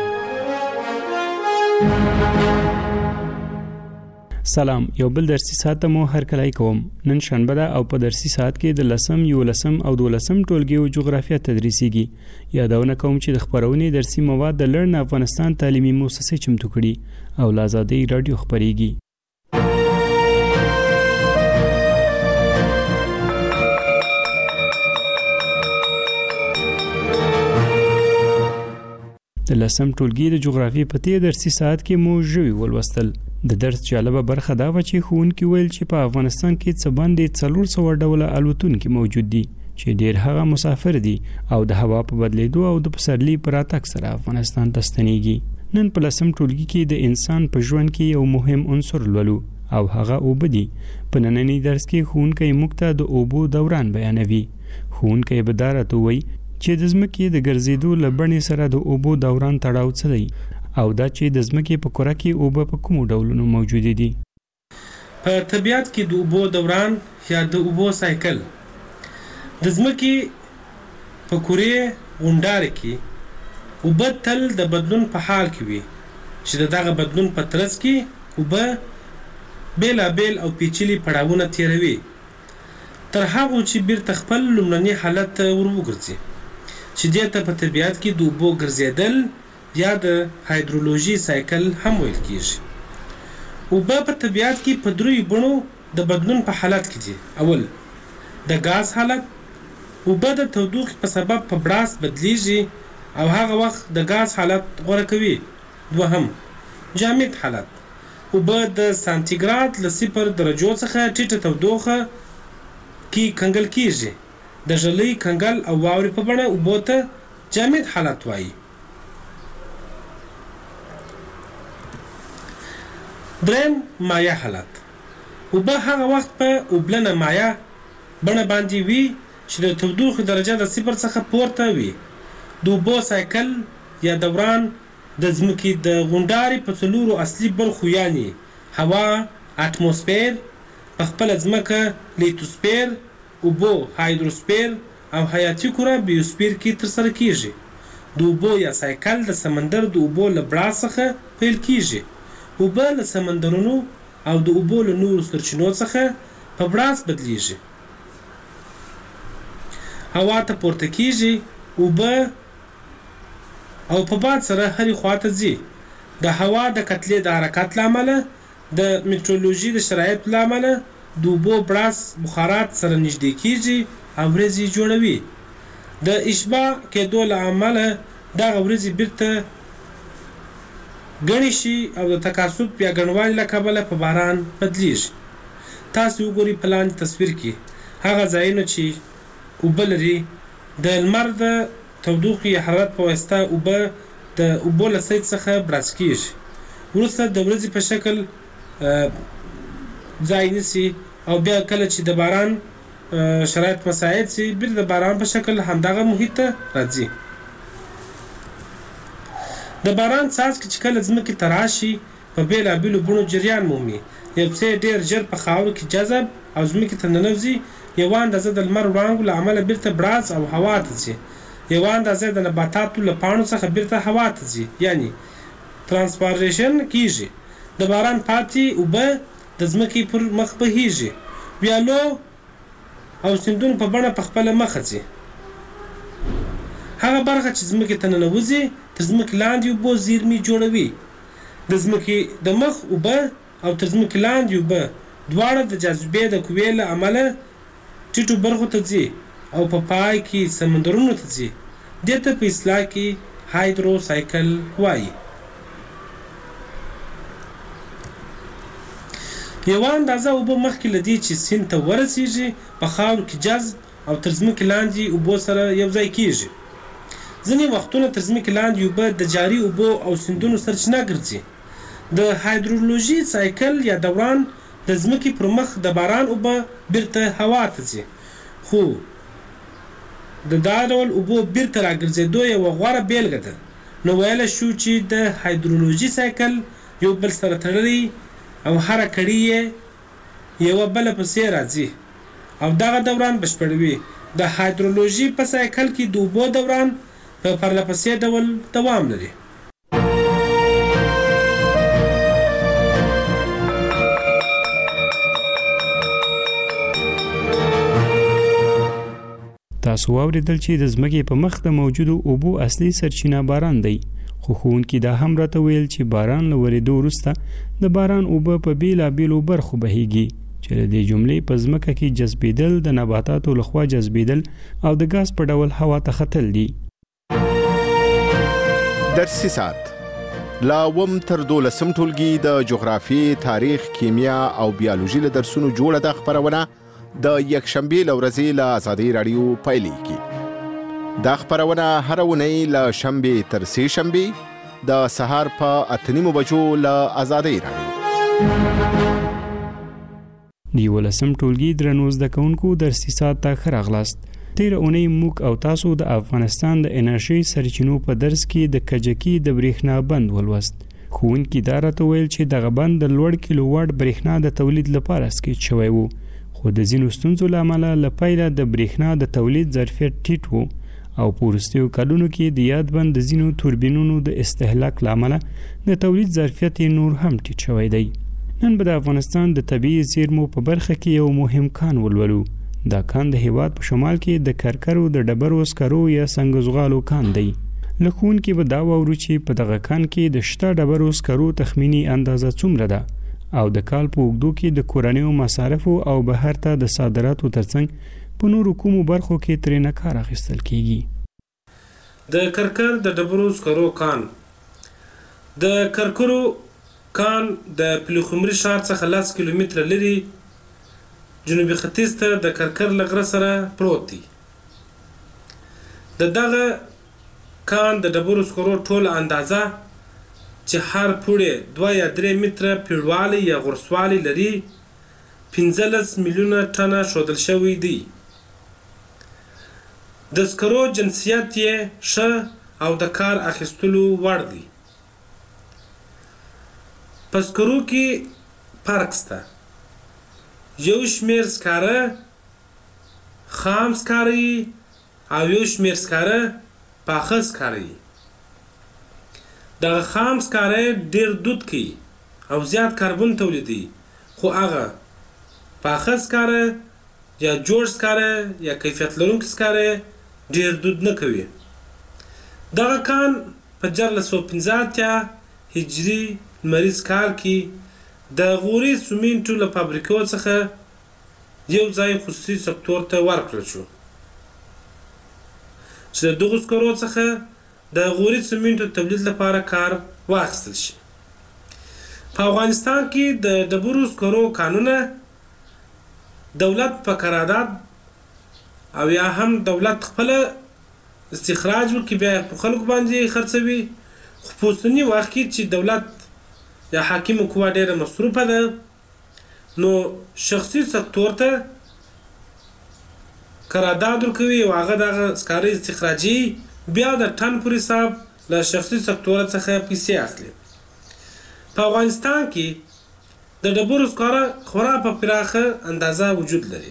سلام، یو بل درسي ساعت مو هرکلی کوم. نن شنبه ده او په درسي ساعت کې د لسم، یولسم او دولسم ټولګي او جغرافیه تدریسیږي. یادونه کوم چې د خبرونې درسي مواد د لرن افغانستان تعلیمي مؤسسې چمتو کړي او له آزادۍ رادیو خبريږي. د لسم ټولګي د جغرافیې په تیر درسي ساعت کې مو ژوي ولوستل. د درس جالبه برخه دا و چې ښوونکي ویل چې په افغانستان کې څه باندې څلور سوه ډوله الوتونکي موجود دي چې ډیر هغه مسافر دي او د هوا په بدلیدو او د پسرلي په راتګ سره افغانستان ته ستنېږي. نن په لسم ټولګي کې د انسان په ژوند کې یو مهم عنصر لولو او هغه اوبه دي. په نننی درس کې ښوونکی موږ ته د اوبو دوران بیانوي. ښوونکی به دا راته وایي چې د ځمکې د ګرځېدو له بڼې سره د اوبو دوران تړاو څه دی او دا چې د ځمکې په کره کې اوبه په کومو ډولونو موجودې دي. په طبیعت کې د اوبو دوران یا د اوبو سایکل د ځمکې په کورې غونډارې کې اوبه تل د بدلون په حال کې وي چې د دغه بدلون په ترڅ کې اوبه بېلابېل او پیچلي پړاوونه تېروي تر هغو چې بیرته خپل لومړني حالت ته ور وګرځي چې دې ته په طبیعت کې د اوبو ګرځېدل یا د هایدرولوژي سایکل هم ویل کېږي. اوبه په طبیعت کې په دریو بڼو د بدلون په حالت کې دي. اول د ګاز حالت. اوبه د تودوخې په سبب په براس بدلیږي او هغه وخت د ګاز حالت غوره کوي. دوهم جامد حالت. اوبه د سانتیګراد له صفر درجو څخه ټیټه تودوخه کې کنګل کېږي. د ژلۍ کنګل او واورې په بڼه اوبو ته جامد حالت وایي. دریم مایع حالت. اوبه هغه وخت په اوبلنه مایع بڼه باندې وي چې د تودوخې درجه د صفر څخه پورته وي. د اوبو سایکل یا دوران د ځمکې د غونډارې په څلورو اصلي برخو یعنې هوا، اټموسفیر، په خپله ځمکه لیتوسفیر، اوبو هایدروسفیر او حیاتي کره بیوسفیر کې ترسره کیږي. د اوبو یا سایکل د سمندر د اوبو له براس څخه پیل کیږي. اوبه له سمندرونو او د اوبو له نورو سرچینو څخه په براس بدلیږي. هوا ته پورته کیږي. اوبه او په باد سره هرې خواته ځي. د هوا د کتلې د حرکت له امله د میټرولوژي د شرایطو له امله د اوبو براس بخارات سره نږدې کیږي او ورېځې جوړوي. د اشباع کېدو له امله دغه ورېځې بیرته ګڼې شي او د تکاثف یا ګڼوالي له کبله په باران بدلیږي. تاسو وګورئ په لاندې تصویر کې هغه ځایونه چې اوبه لري. د لمر د تودوخې یا حرارت په واسطه اوبه د اوبو له سید څخه براس کیږي. وروسته د ورځې په شکل ځای نیسي او بیا کله چې د باران شرایط مساعد سي بیرته د باران په شکل همدغه محیط ته راځي. د باران څاڅکي چې کله ځمکې ته راشي په بېلابېلو بڼو جریان مومي. یو څه ډېر ژر په خاورو کې جذب او ځمکې ته ننوځي. یوه اندازه د لمر وړانګو له امله بیرته براس او هوا ته ځي. یوه اندازه د نباتاتو له پاڼو څخه بیرته هوا ته ځي، یعنی ترانسپاریشن کیږي. د باران پاتې اوبه د ځمکې پر مخ بهیږي. ویالو او سیندونو په بڼه په خپله مخه ځي. هغه برخه چې ځمکې ته ننوځي تر ځمکې لاندې اوبو زیرمې جوړوي. د ځمکې د مخ اوبه او تر ځمکې لاندې اوبه دواړه د جاذبې د قوې له امله ټیټو برخو ته ځي او په پای کې سمندرونو ته ځي. دې ته په اصطلاح کې هایدرو سایکل وایي. یوه اندازه اوبه مخکې له دې چې سیند ته ورسیږي په خاورو کې جذب او تر ځمکې لاندې اوبو سره یو ځای کیږي. ځینې وختونه تر ځمکې لاندې اوبه د جاري اوبو او سیندونو سرچینه ګرځي. د هایدرولوژي سایکل یا دوران د ځمکې پر مخ د باران اوبه بیرته هوا ته ځي. خو د دا ډول اوبو بیرته راګرځېدو یوه غوره بیلګه ده. نو ویلی شو چې د هایدرولوژي سایکل یو بل سره تړلی او هره کړي یې یوه بله پسې راځي او دغه دوران بشپړوي. د هایدرولوژي په سایکل کې د اوبو دوران په پرله پسې ډول دوام لري. تاسو واوریدل چې د ځمکې په مخ د موجودو اوبو اصلي سرچینه باران دی. خو ښوونکي دا هم راته ویل چې باران له ورېدو وروسته د باران اوبه په بېلابېلو برخو بهیږي چې د دې جملې په ځمکه کې جذبېدل، د نباتاتو لخوا جذبېدل او د ګاز په ډول هوا ته ختل دي. درسي ساعت لا وم تر دولسم ټولګي د جغرافي، تاریخ، کیمیا او بیولوژي له درسونو جوړه ده خبرونه د یکشنبې له ورځې له ازادي راډیو پیلېږي. دا خبرونه هره اونۍ له شنبې تر سې شنبې د سهار په اتنیمو بجو له ازادۍ راډیو. د یولسم ټولګي درنو زده کوونکو درسي ساعت ته ښه راغلاست. تېره اونۍ موږ او تاسو د افغانستان د انرژۍ سرچینو په درس کې د کجکي د برېښنا بند ولوست. ښوونکي دا راته ویل چې دغه بند د لوړ کیلو واټ برېښنا د تولید لپاره سکیچ شوی و، خو د ځینو ستونزو له امله له پیله د برېښنا د تولید ظرفیت ټیټ و او په وروستیو کلونو کې د یاد بند د ځینو توربینونو د استهلاک له امله د تولید ظرفیت نور هم ټیټ شوی دی. نن به د افغانستان د طبیعي زیرمو په برخه کې یو مهم کان ولولو. دا کان د هیواد په شمال کې د کرکرو د ډبرو سکرو یا سنگزغالو کان دی. له ښوونکي به دا واورو چې په دغه کان کې د شته ډبرو سکرو تخمینی اندازه څومره ده او د کال په اوږدو کې د کورنیو مصارفو او بهر ته د صادراتو ترڅنګ په نورو کومو برخو کې ترېنه کار اخیستل کیږي. د کرکر د ډبرو سکرو کان د کرکرو کان د پلخمري ښار څخه لس کیلومتره لري جنوبي ختیځ ته د کرکر له غره سره پروت دی. د دغه کان د ډبرو سکرو ټوله اندازه چې هر پوړی دوه یا درې متره پیړوالی یا غرسوالی لري پنځلس میلیونه ټنه ښودل شوی دی. د سکرو جنسیت یې ښه او د کار اخیستلو وړ دی. په سکرو کې فرق شته. یو شمېر سکاره خام سکاره او یو شمېر سکاره پاخه سکاره. دغه خام سکاره ډېر دود کوي او زیات کاربن تولیدوي، خو هغه پاخه سکاره یا جوړ سکاره یا کیفیت لرونکي سکاره ډېر دود نه کوي. دغه کان په دیارلس سوه پنځه اتیا هجري لمریز کال کې د غوري سمنټو له فابریکو څخه یو ځای خصوصي سکتور ته ورکړل شو چې د دغو سکرو څخه د غوري سمنټو تولید لپاره کار واخیستل شي. په افغانستان کې د ډبرو سکرو کانونه دولت په قرارداد او یا هم دولت خپل استخراج وکړي بیا په خلکو باندې خرڅوي، خو په اوسني وخت کې چې دولت یا حاکمه قوه ډیره مصروفه ده نو شخصي سکتور ته قرارداد ورکوي او هغه دغه سکاره استخراجي بیا د ټن پر حساب له شخصي سکتور څخه پیسې اخلي. په افغانستان کې د ډبرو سکاره خورا په پراخه اندازه وجود لري.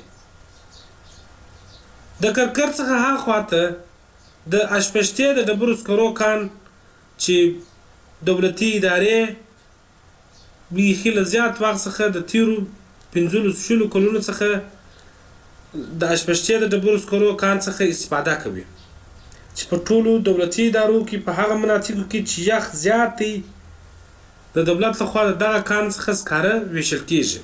د کرکر څخه هاخوا ته د اشپشتي د ډبرو سکرو کان چې دولتي ادارې بیخي له زیات وخت څخه د تیرو پنځلسو شلو کلونو څخه د اشپشتي د ډبرو سکرو کان څخه استفاده کوي چې په ټولو دولتي ادارو کې په هغه مناطقو کې چې یخ زیات دی د دولت لخوا د دغه کان څخه سکاره ویشل کیږي.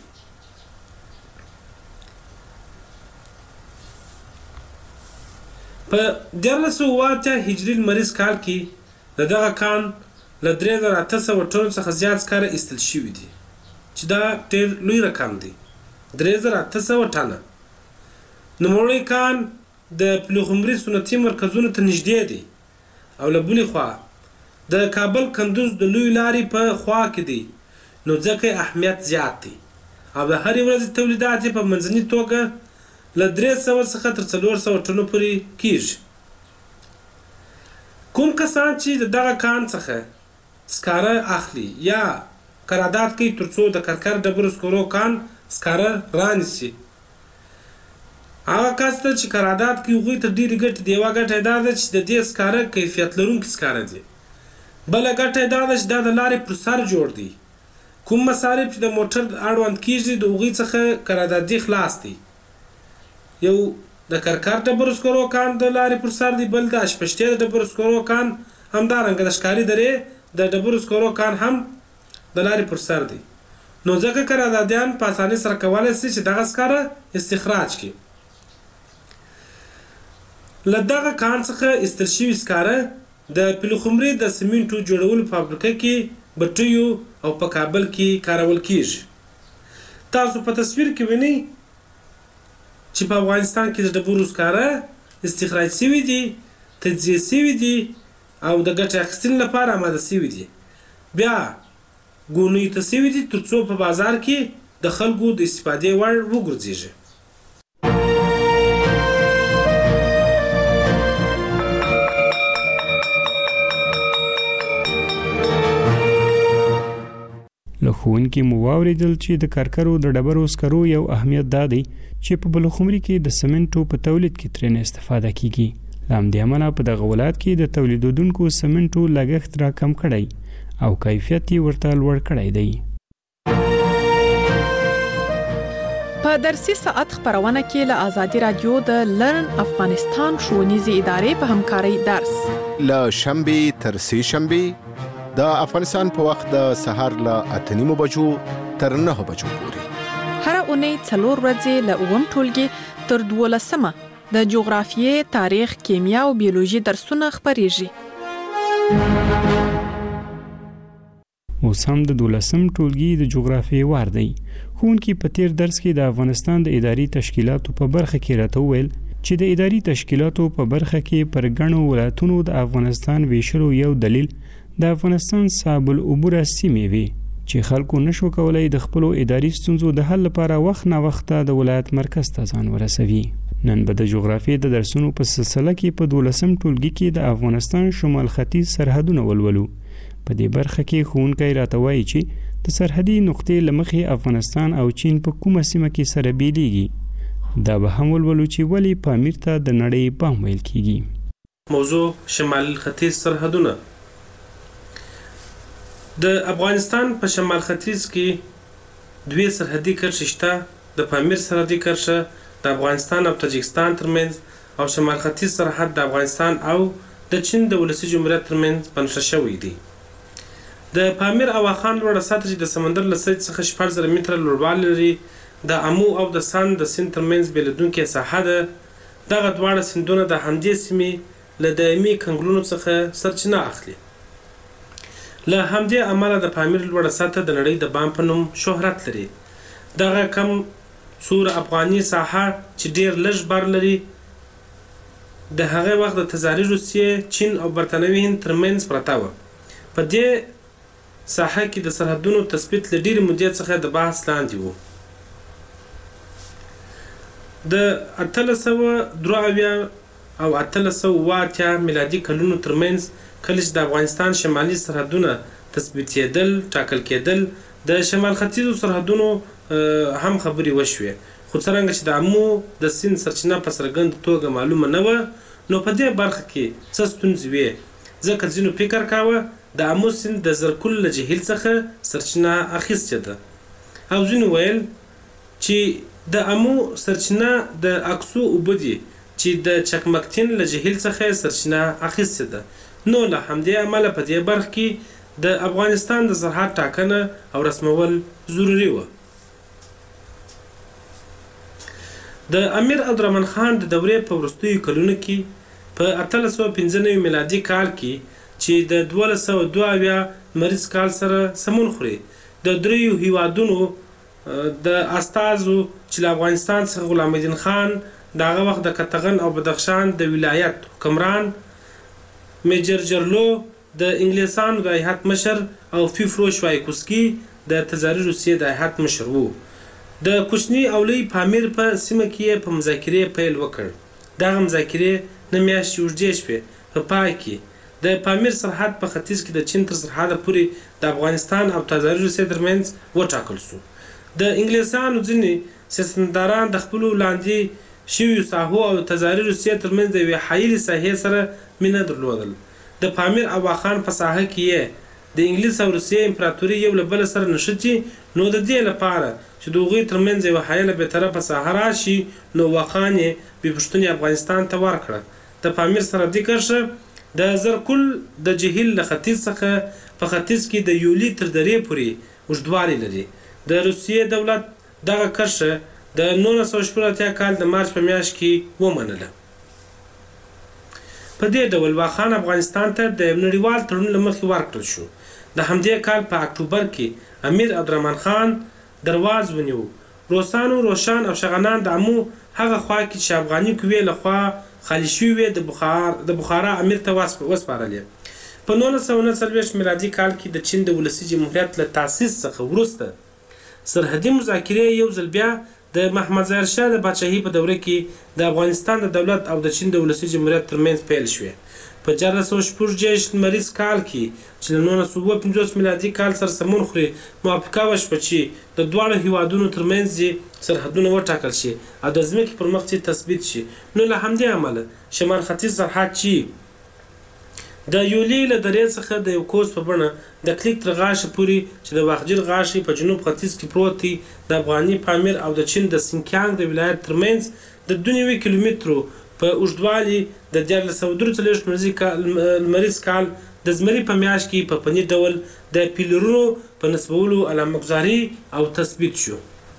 په دیارلس سوه اوه اتیا هجري لمریز کال کې د دغه کان له درې زره اته سوه ټنو څخه زیات سکاره ایستل شوي دي چې دا ډېر لوی رقم دی، درې زره اته سوه ټنه. نوموړی کان د پلخمري صنعتي مرکزونو ته نږدې دی او له بلې خوا د کابل کندوز د لوی لارې په خوا کې دی، نو ځکه اهمیت زیات دی او د هرې ورځې تولیدات یې په منځني توګه له درې سوه څخه تر څلور سوه ټنو پورې کیږي. کوم کسان چې د دغه کان څخه سکاره اخلي یا قرارداد کوي ترڅو د کرکر ډبرو سکرو کان سکاره رانیسي، هغه کس ته چې قرارداد کوي هغوی ته ډېرې ګټې دي. یوه ګټه یې دا ده چې د دې سکاره کیفیت لرونکي سکاره دي. بله ګټه یې دا ده چې دا د لارې پر سر جوړ دي. کوم مصارف چې د موټر اړوند کیږي د هغوی څخه قراردادي خلاص دي. یو د کرکر ډبرو سکرو کان د لارې پر سر دی، بل د اشپشتي د ډبرو سکرو کان همدارنګه د ښکاري درې د ډبرو سکرو کان هم د لارې پر سر دی. نو ځکه قراردادیان په اسانۍ سره کولی شي چې دغه سکاره استخراج کړي. له دغه کان څخه ایستل شوي سکاره د پلخمري د سمنټو جوړولو فابریکه کې بټیو او په کابل کې کارول کیږي. تاسو په تصویر کې وینئ چې په افغانستان کې د ډبرو سکاره استخراج شوي دي، تجزیه شوي دي او د ګټې اخیستنې لپاره آماده سوي دي. بیا ګونیو ته سوي دي تر څو په بازار کې د خلکو د استفادې وړ وګرځېږي. له ښوونکي مو واورېدل چې د کارکرو د ډبرو سکرو یو اهمیت دا دی چې په بلخمري کې د سمنټو په تولید کې ترېنه استفاده کیږي. له همدې امله په دغه ولایت کې د تولیدونکو سمنټو لګښت راکم کړی او کیفیت یې ورته لوړ کړی دی. په درسي ساعت خبرونه کې له آزادي رادیو د لرن افغانستان ښوونیزې ادارې په همکارۍ درس له شنبې تر سې شنبې د افغانستان په وخت د سهار له اته نیمو بجو تر نهه بجو پورې هر اونۍ څلور ورځې له اووم ټولګي تر دولسمه د جغرافیې، تاریخ، کیمیا او بیولوژي درسونه خپریږي. اوس هم د دولسم ټولګي د جغرافیې وار دی. ښوونکي په تیر درس کې د افغانستان د اداري تشکیلاتو په برخه کې راته وویل چې د اداري تشکیلاتو په برخه کې پر ګڼو ولایتونو د افغانستان ویشلو یو دلیل د افغانستان صعب العبوره سیمې وي چې خلکو نشو کولای د خپلو اداري ستونزو د حل لپاره وخت نه وخت د ولایت مرکز ته ځان ورسوي. نن به د جغرافیې د درسونو په سلسله کې په دولسم ټولګي کې د افغانستان شمال ختیځ سرحدونه ولولو. په دې برخه کې ښوونکی راته وایي چې د سرحدي نقطې له مخې افغانستان او چین په کومه سیمه کې سره بیلیږي. دا به هم ولولو چې ولې پامیر ته د نړۍ بام ویل کیږي. موضوع شمال ختیځ سرحدونه. د افغانستان په شمال ختیځ کې دوی سرحدي کرښې شته. د پامیر سرحدي کرښه د افغانستان او تاجکستان ترمنځ او شمال ختیځ سرحد د افغانستان او د چین د ولسي جمهوریت ترمنځ بنښه شوی دی. د پامیر اواخان لوړه سطح چې د سمندر له سطحې څخه شپږ زره متره لوړوالی لري د امو او د سند د سیند ترمنځ بېلېدونکې ساحه ده. دغه دواړه سیندونه د همدې سیمې له دایمي کنګلونو څخه سرچینه اخلي. له همدې امله د پامیر لوړه سطح د نړۍ د بام په نوم شهرت لري. دغه کم سور افغاني ساحه چې ډیر لږ بر لري د هغه وخت د تزاري روسیې، چین او برتانوي هند ترمنځ پرته وه. په دې ساحه کې د سرحدونو تثبیت له ډېرې مودې څخه د بحث لاندې و. د اتلس سوه درې اویا او اتلس سوه اووه اتیا میلادي کلونو ترمنځ کله چې د افغانستان شمالي سرحدونه تثبیتېدل ټاکل کېدل د شمال ختیځو سرحدونو هم خبرې وشوې، خو څرنګه چې د امو د سیند سرچینه په څرګنده توګه معلومه نه وه نو په دې برخه کې څه ستونزې وې، ځکه ځینو فکر کاوه د امو سیند د زرکل له جهیل څخه سرچینه اخیستې ده او ځینو ویل چې د امو سرچینه د اکسو اوبه دي چې د چکمکتین له جهیل څخه سرچینه اخیستې ده. نو له همدې امله په دې برخه کې د افغانستان د سرحد ټاکنه او رسمول ضروري وه. د امیر عبدالرحمن خان د دورې په وروستیو کلونو کې په اتلس سوه پنځه نوي میلادي کال کې چې د دولس سوه دوه اویا مریض کال سره سمون خوري د دریو هیوادونو د استازو چې له افغانستان څخه غلام الدین خان د هغه وخت د کتغن او بدخشان د ولایت حکمران، میجر جرلو د انګلیسانو د هیات مشر او فیفروش وایکوسکي د تزاري روسیې د هیات مشر وو. د کوچني او لوی پامیر په سیمه کې په مذاکرې پیل وکړ. دغه مذاکرې نه میاشتې اوږدې شوې. په پای کې د پامیر سرحد په ختیځ کې د چین تر سرحده پورې د افغانستان او تزاري روسیې ترمنځ وټاکل شو. د انګلیسانو ځینې سیاستمداران د خپلو لاندې شویو ساحو او تزاري روسیې ترمنځ د یوې حایلې ساحې سره مینه درلودل. د پامیر اواخان په ساحه کې یې د انګلیس او روسیې امپراتوري یو له بله سره نښتي، نو د دې لپاره چې د هغوی ترمنځ یوه حایله بېطرفه ساحه راشي نو واخان یې بې پوښتنې افغانستان ته ورکړه. د پامیر سرحدي کرښه د زرکل د جهیل له ختیځ څخه په ختیځ کې د یولي تر درې پورې اوږدوالی لري. د روسیې دولت دغه کرښه د نولس سوه شپږ اتیا کال د مارچ په میاشت کې ومنله. په دې ډول واخان افغانستان ته د یو نړیوال تړون له مخې ورکړل شو. د همدې کال په اکتوبر کې امیر عبدالرحمن خان درواز ونیو. روسانو، روشان او شغنان د امو هغه خوا کې چې افغاني قوې له خوا خالي شوي وې د بخارا امیر ته وسپارلې. په نولس سوه نهه څلوېښت میلادي کال کې د چین د ولسي جمهوریت له تاسیس څخه وروسته سرحدي مذاکرې یو ځل بیا د محمد ظاهر شاه د پاچاهۍ په دوره کې د افغانستان د دولت او د چین د ولسي جمهوریت ترمنځ پیل شوې. په چارلس سوه شپږ دېرش لمریز کال کې چې له نولس سوه اووه پنځوس میلادي کال سره سمون خوري موافقه وشوه چې د دواړو هیوادونو ترمنځ یې سرحدونه وټاکل شي او د ځمکې پر مخ یې تثبیت شي. نو له همدې امله شمال ختیځ سرحد چې د یولي له درې څخه د یو کوس په بڼه د کلیک تر غاښه پورې چې د واخجل غاښې په جنوب ختیځ کې پروت دی د افغاني پامیر او د چین د سینکیانګ د ولایت ترمنځ د دوه نوي کیلومترو په اوږدوالي د دیارلس سوه درې څلوېښت لمریز کال د زمري په میاشت کې په فني ډول د پیلرونو په نصبولو علامه‌ګذاري او تثبیت شو.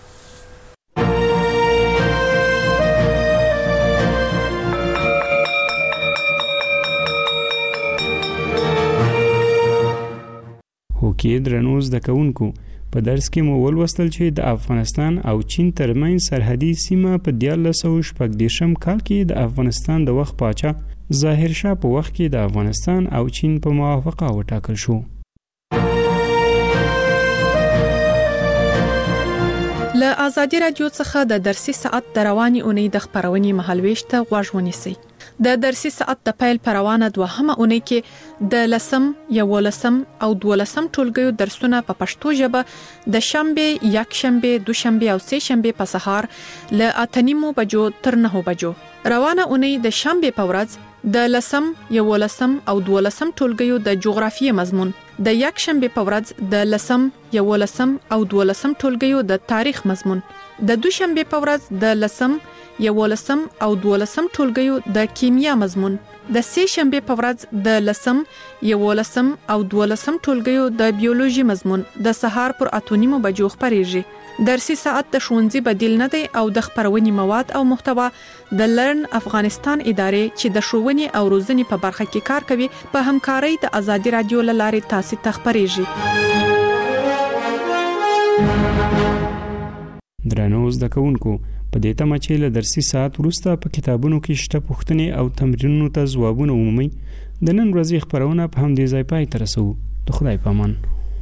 هوکې درنو زده کوونکو په درس کې مو ولوستل چې د افغانستان او چین ترمنځ سرحدي سیمه په دیارلس سوه شپږ دېرشم کال کې د افغانستان د وخت پاچا ظاهر شاه په وخت کې د افغانستان او چین په موافقه وټاکل شو. له آزادي رادیو څخه د درسي ساعت د رواني اونۍ د خبرونې مهالويش ته غوږ ونیسئ. د درسي ساعت د پیل پروانه دوهمه اونۍ کې د لسم، یولسم او دولسم ټولګیو درسونه په پښتو ژبه د شنبه، یک شنبه، دوشنبه او سه شنبه په سهار له اته نیمو بجو تر نهو بجو. روانه اونۍ د شنبه په ورځ د لسم، یولسم او دولسم ټولګیو د جغرافیې مضمون، د یک شنبه په ورځ د لسم، یولسم او دولسم ټولګیو د تاریخ مضمون، د دوشنبه په ورځ د لسم، یولسم او دولسم ټولګیو د کیمیا مضمون، د سه شنبه په ورځ د لسم، یولسم او دولسم ټولګیو د بیولوژي مضمون د سهار پر اته نیمو بجو خبرېږي. درسي ساعت د ښوونځي بدیل نه دی او د خبرونې مواد او محتوا د لرن افغانستان ادارې چې د ښوونې او روزنې په برخه کې کار کوي په همکارۍ د آزادي رادیو له لارې تاسو ته خبرېږي. درنو زده کوونکو په دې تمه چې له درسي ساعت وروسته په کتابونو کې شته پوښتنې او تمرینونو ته ځوابونه ومومئ. د نن ورځې خبرونه په همدې ځای پای ته رسوو. د خدای په امان.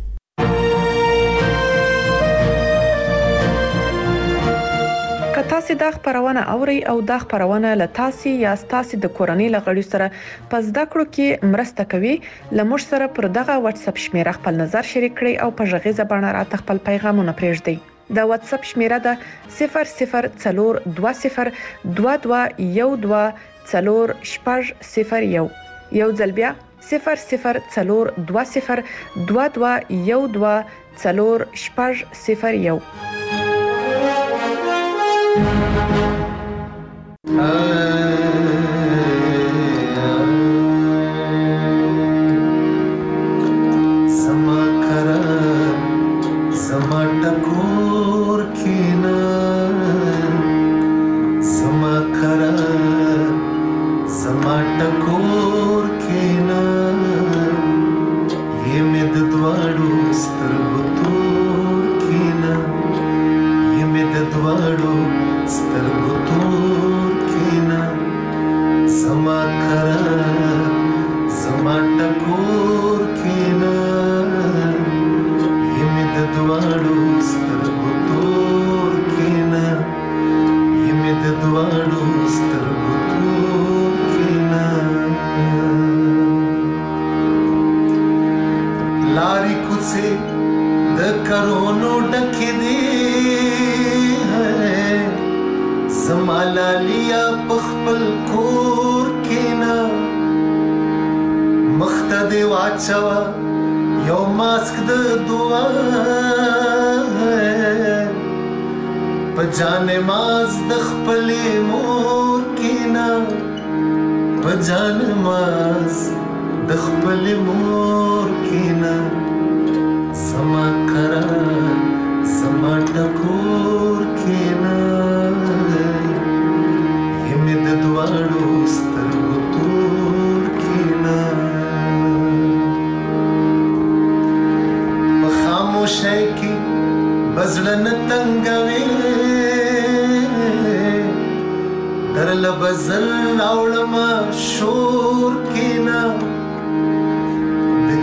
که تاسو دا خبرونه اورئ او دا خبرونه له تاسو یا تاسو د کورنۍ لغړي سره په زده کړو کې مرسته کوي، لمر سره پر دغه واتس اپ شمیره خپل نظر شریک کړئ او په ژغې زبانه راته خپل پیغامونه پرېږدئ. د واتس اپ شمیره ده صفر صفر څلور دوه صفر دوه دوه یو دوه څلور شپږ صفر یو. یو ځل بیا صفر صفر څلور دوه صفر دوه دوه یو دوه څلور شپږ صفر یو.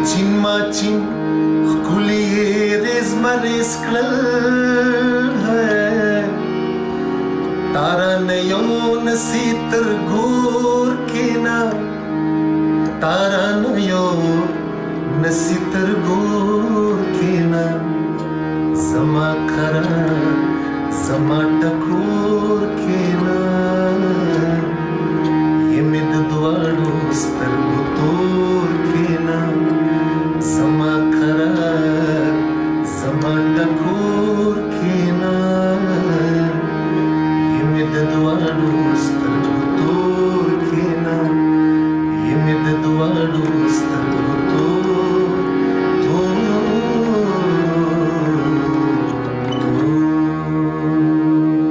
چین ما چین خکولی ریز مریز کلل تارا نیو نسی تر گور کینا تارا نیو نسی تر گور کینا زما کرا زما ټکور